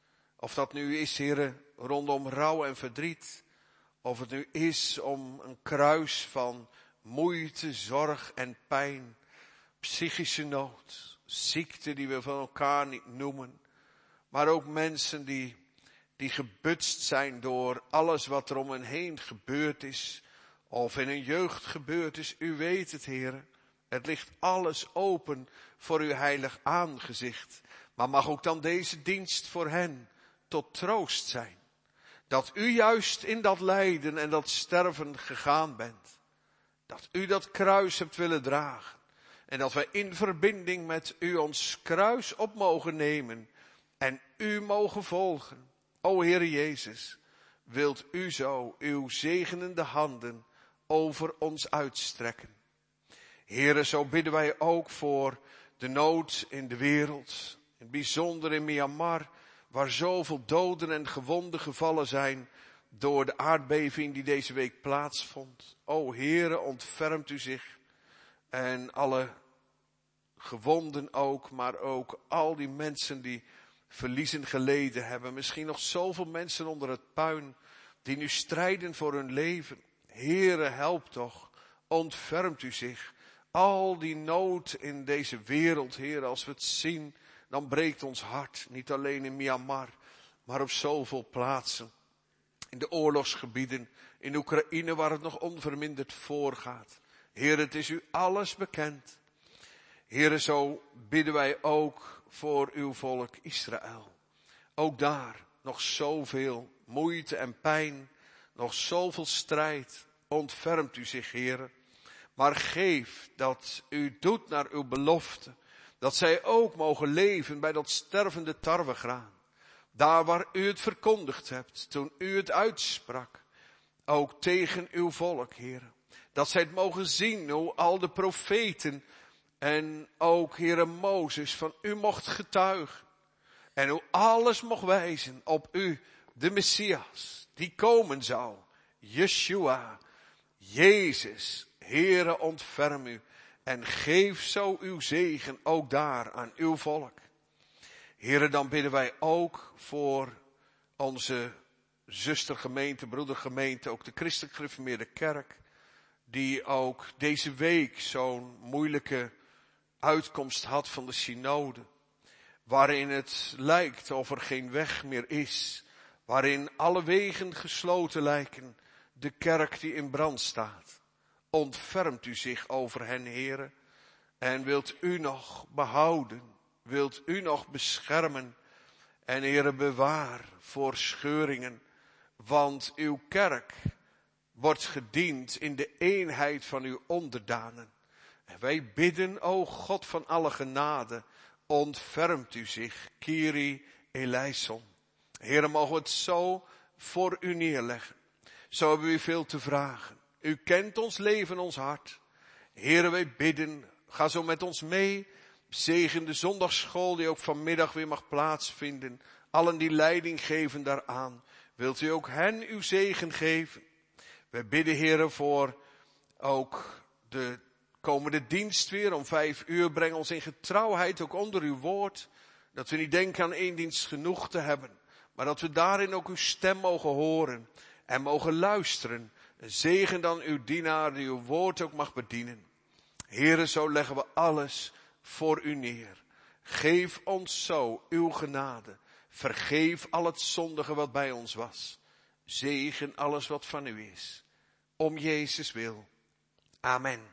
Of dat nu is, Heere, rondom rouw en verdriet. Of het nu is om een kruis van moeite, zorg en pijn. Psychische nood. Ziekte die we van elkaar niet noemen. Maar ook mensen die gebutst zijn door alles wat er om hen heen gebeurd is. Of in hun jeugd gebeurd is. U weet het, Heere. Het ligt alles open voor uw heilig aangezicht. Maar mag ook dan deze dienst voor hen tot troost zijn. Dat u juist in dat lijden en dat sterven gegaan bent. Dat u dat kruis hebt willen dragen. En dat wij in verbinding met u ons kruis op mogen nemen. En u mogen volgen. O Heere Jezus, wilt u zo uw zegenende handen over ons uitstrekken. Heere, zo bidden wij ook voor de nood in de wereld. In het bijzonder in Myanmar, waar zoveel doden en gewonden gevallen zijn door de aardbeving die deze week plaatsvond. O Heere, ontfermt u zich. En alle gewonden ook, maar ook al die mensen die verliezen geleden hebben. Misschien nog zoveel mensen onder het puin die nu strijden voor hun leven. Heere, help toch, ontfermt u zich. Al die nood in deze wereld, Heer, als we het zien, dan breekt ons hart. Niet alleen in Myanmar, maar op zoveel plaatsen. In de oorlogsgebieden, in Oekraïne waar het nog onverminderd voorgaat. Heer, het is u alles bekend. Heer, zo bidden wij ook voor uw volk Israël. Ook daar nog zoveel moeite en pijn, nog zoveel strijd. Ontfermt u zich, Heer. Maar geef dat u doet naar uw belofte. Dat zij ook mogen leven bij dat stervende tarwegraan. Daar waar u het verkondigd hebt, toen u het uitsprak. Ook tegen uw volk, Heer. Dat zij het mogen zien hoe al de profeten en ook, Heere Mozes, van u mocht getuigen. En hoe alles mocht wijzen op u, de Messias, die komen zou. Yeshua, Jezus, Heere, ontferm u. En geef zo uw zegen ook daar aan uw volk. Heere, dan bidden wij ook voor onze zustergemeente, broedergemeente, ook de Christelijk Gereformeerde Kerk, die ook deze week zo'n moeilijke uitkomst had van de synode, waarin het lijkt of er geen weg meer is, waarin alle wegen gesloten lijken, de kerk die in brand staat. Ontfermt u zich over hen, Heere, en wilt u nog behouden, wilt u nog beschermen en, Heere, bewaar voor scheuringen, want uw kerk wordt gediend in de eenheid van uw onderdanen. En wij bidden, o God van alle genade, ontfermt u zich, Kyrie eleison. Heere, mogen we het zo voor u neerleggen. Zo hebben we u veel te vragen. U kent ons leven, ons hart. Heere, wij bidden, ga zo met ons mee. Zegen de zondagsschool die ook vanmiddag weer mag plaatsvinden. Allen die leiding geven daaraan. Wilt u ook hen uw zegen geven? Wij bidden, Heere, voor ook de komende dienst weer om 5:00. Breng ons in getrouwheid ook onder uw woord. Dat we niet denken aan 1 dienst genoeg te hebben. Maar dat we daarin ook uw stem mogen horen en mogen luisteren. Zegen dan uw dienaar die uw woord ook mag bedienen. Heere, zo leggen we alles voor u neer. Geef ons zo uw genade. Vergeef al het zondige wat bij ons was. Zegen alles wat van u is. Om Jezus wil. Amen.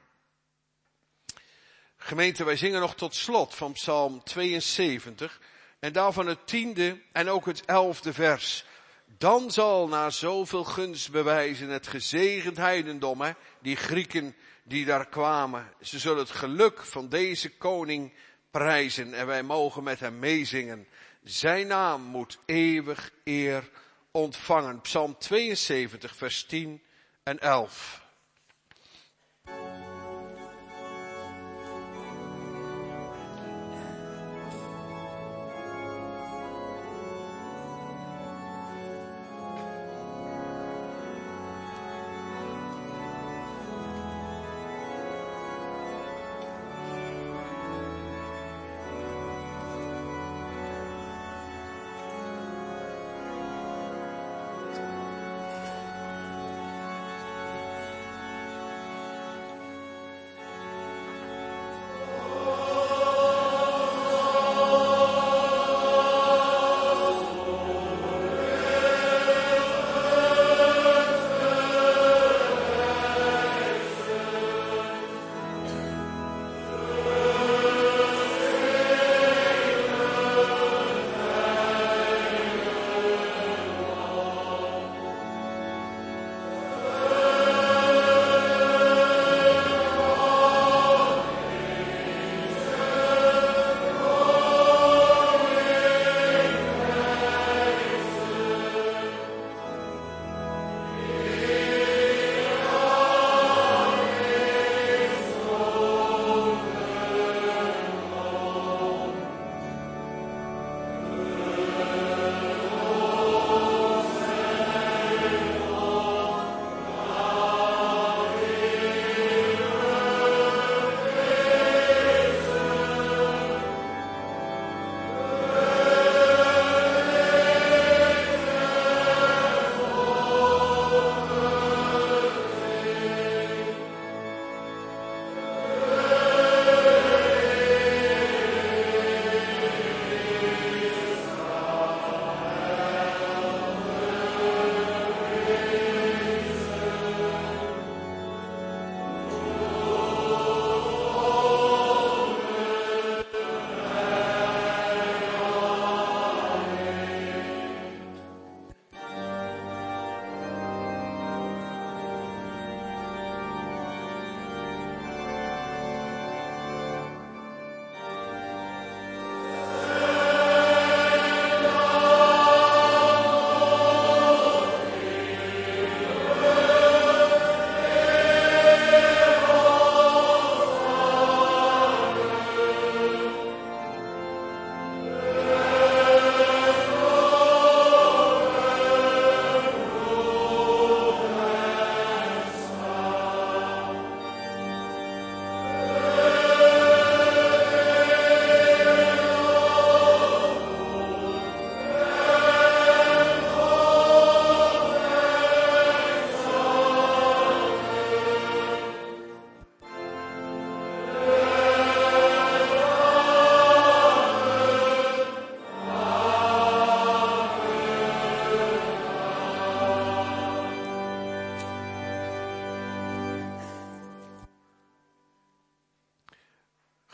Gemeente, wij zingen nog tot slot van Psalm 72. En daarvan het 10e en ook het 11e vers. Dan zal na zoveel gunst bewijzen het gezegend heidendom, die Grieken die daar kwamen. Ze zullen het geluk van deze koning prijzen en wij mogen met hem meezingen. Zijn naam moet eeuwig eer ontvangen. Psalm 72 vers 10 en 11.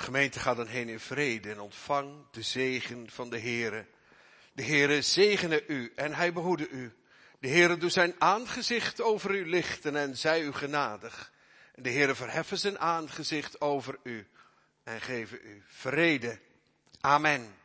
Gemeente, ga dan heen in vrede en ontvang de zegen van de Heere. De Heere zegene u en hij behoede u. De Heere doet zijn aangezicht over u lichten en zij u genadig. En de Heere verheffen zijn aangezicht over u en geven u vrede. Amen.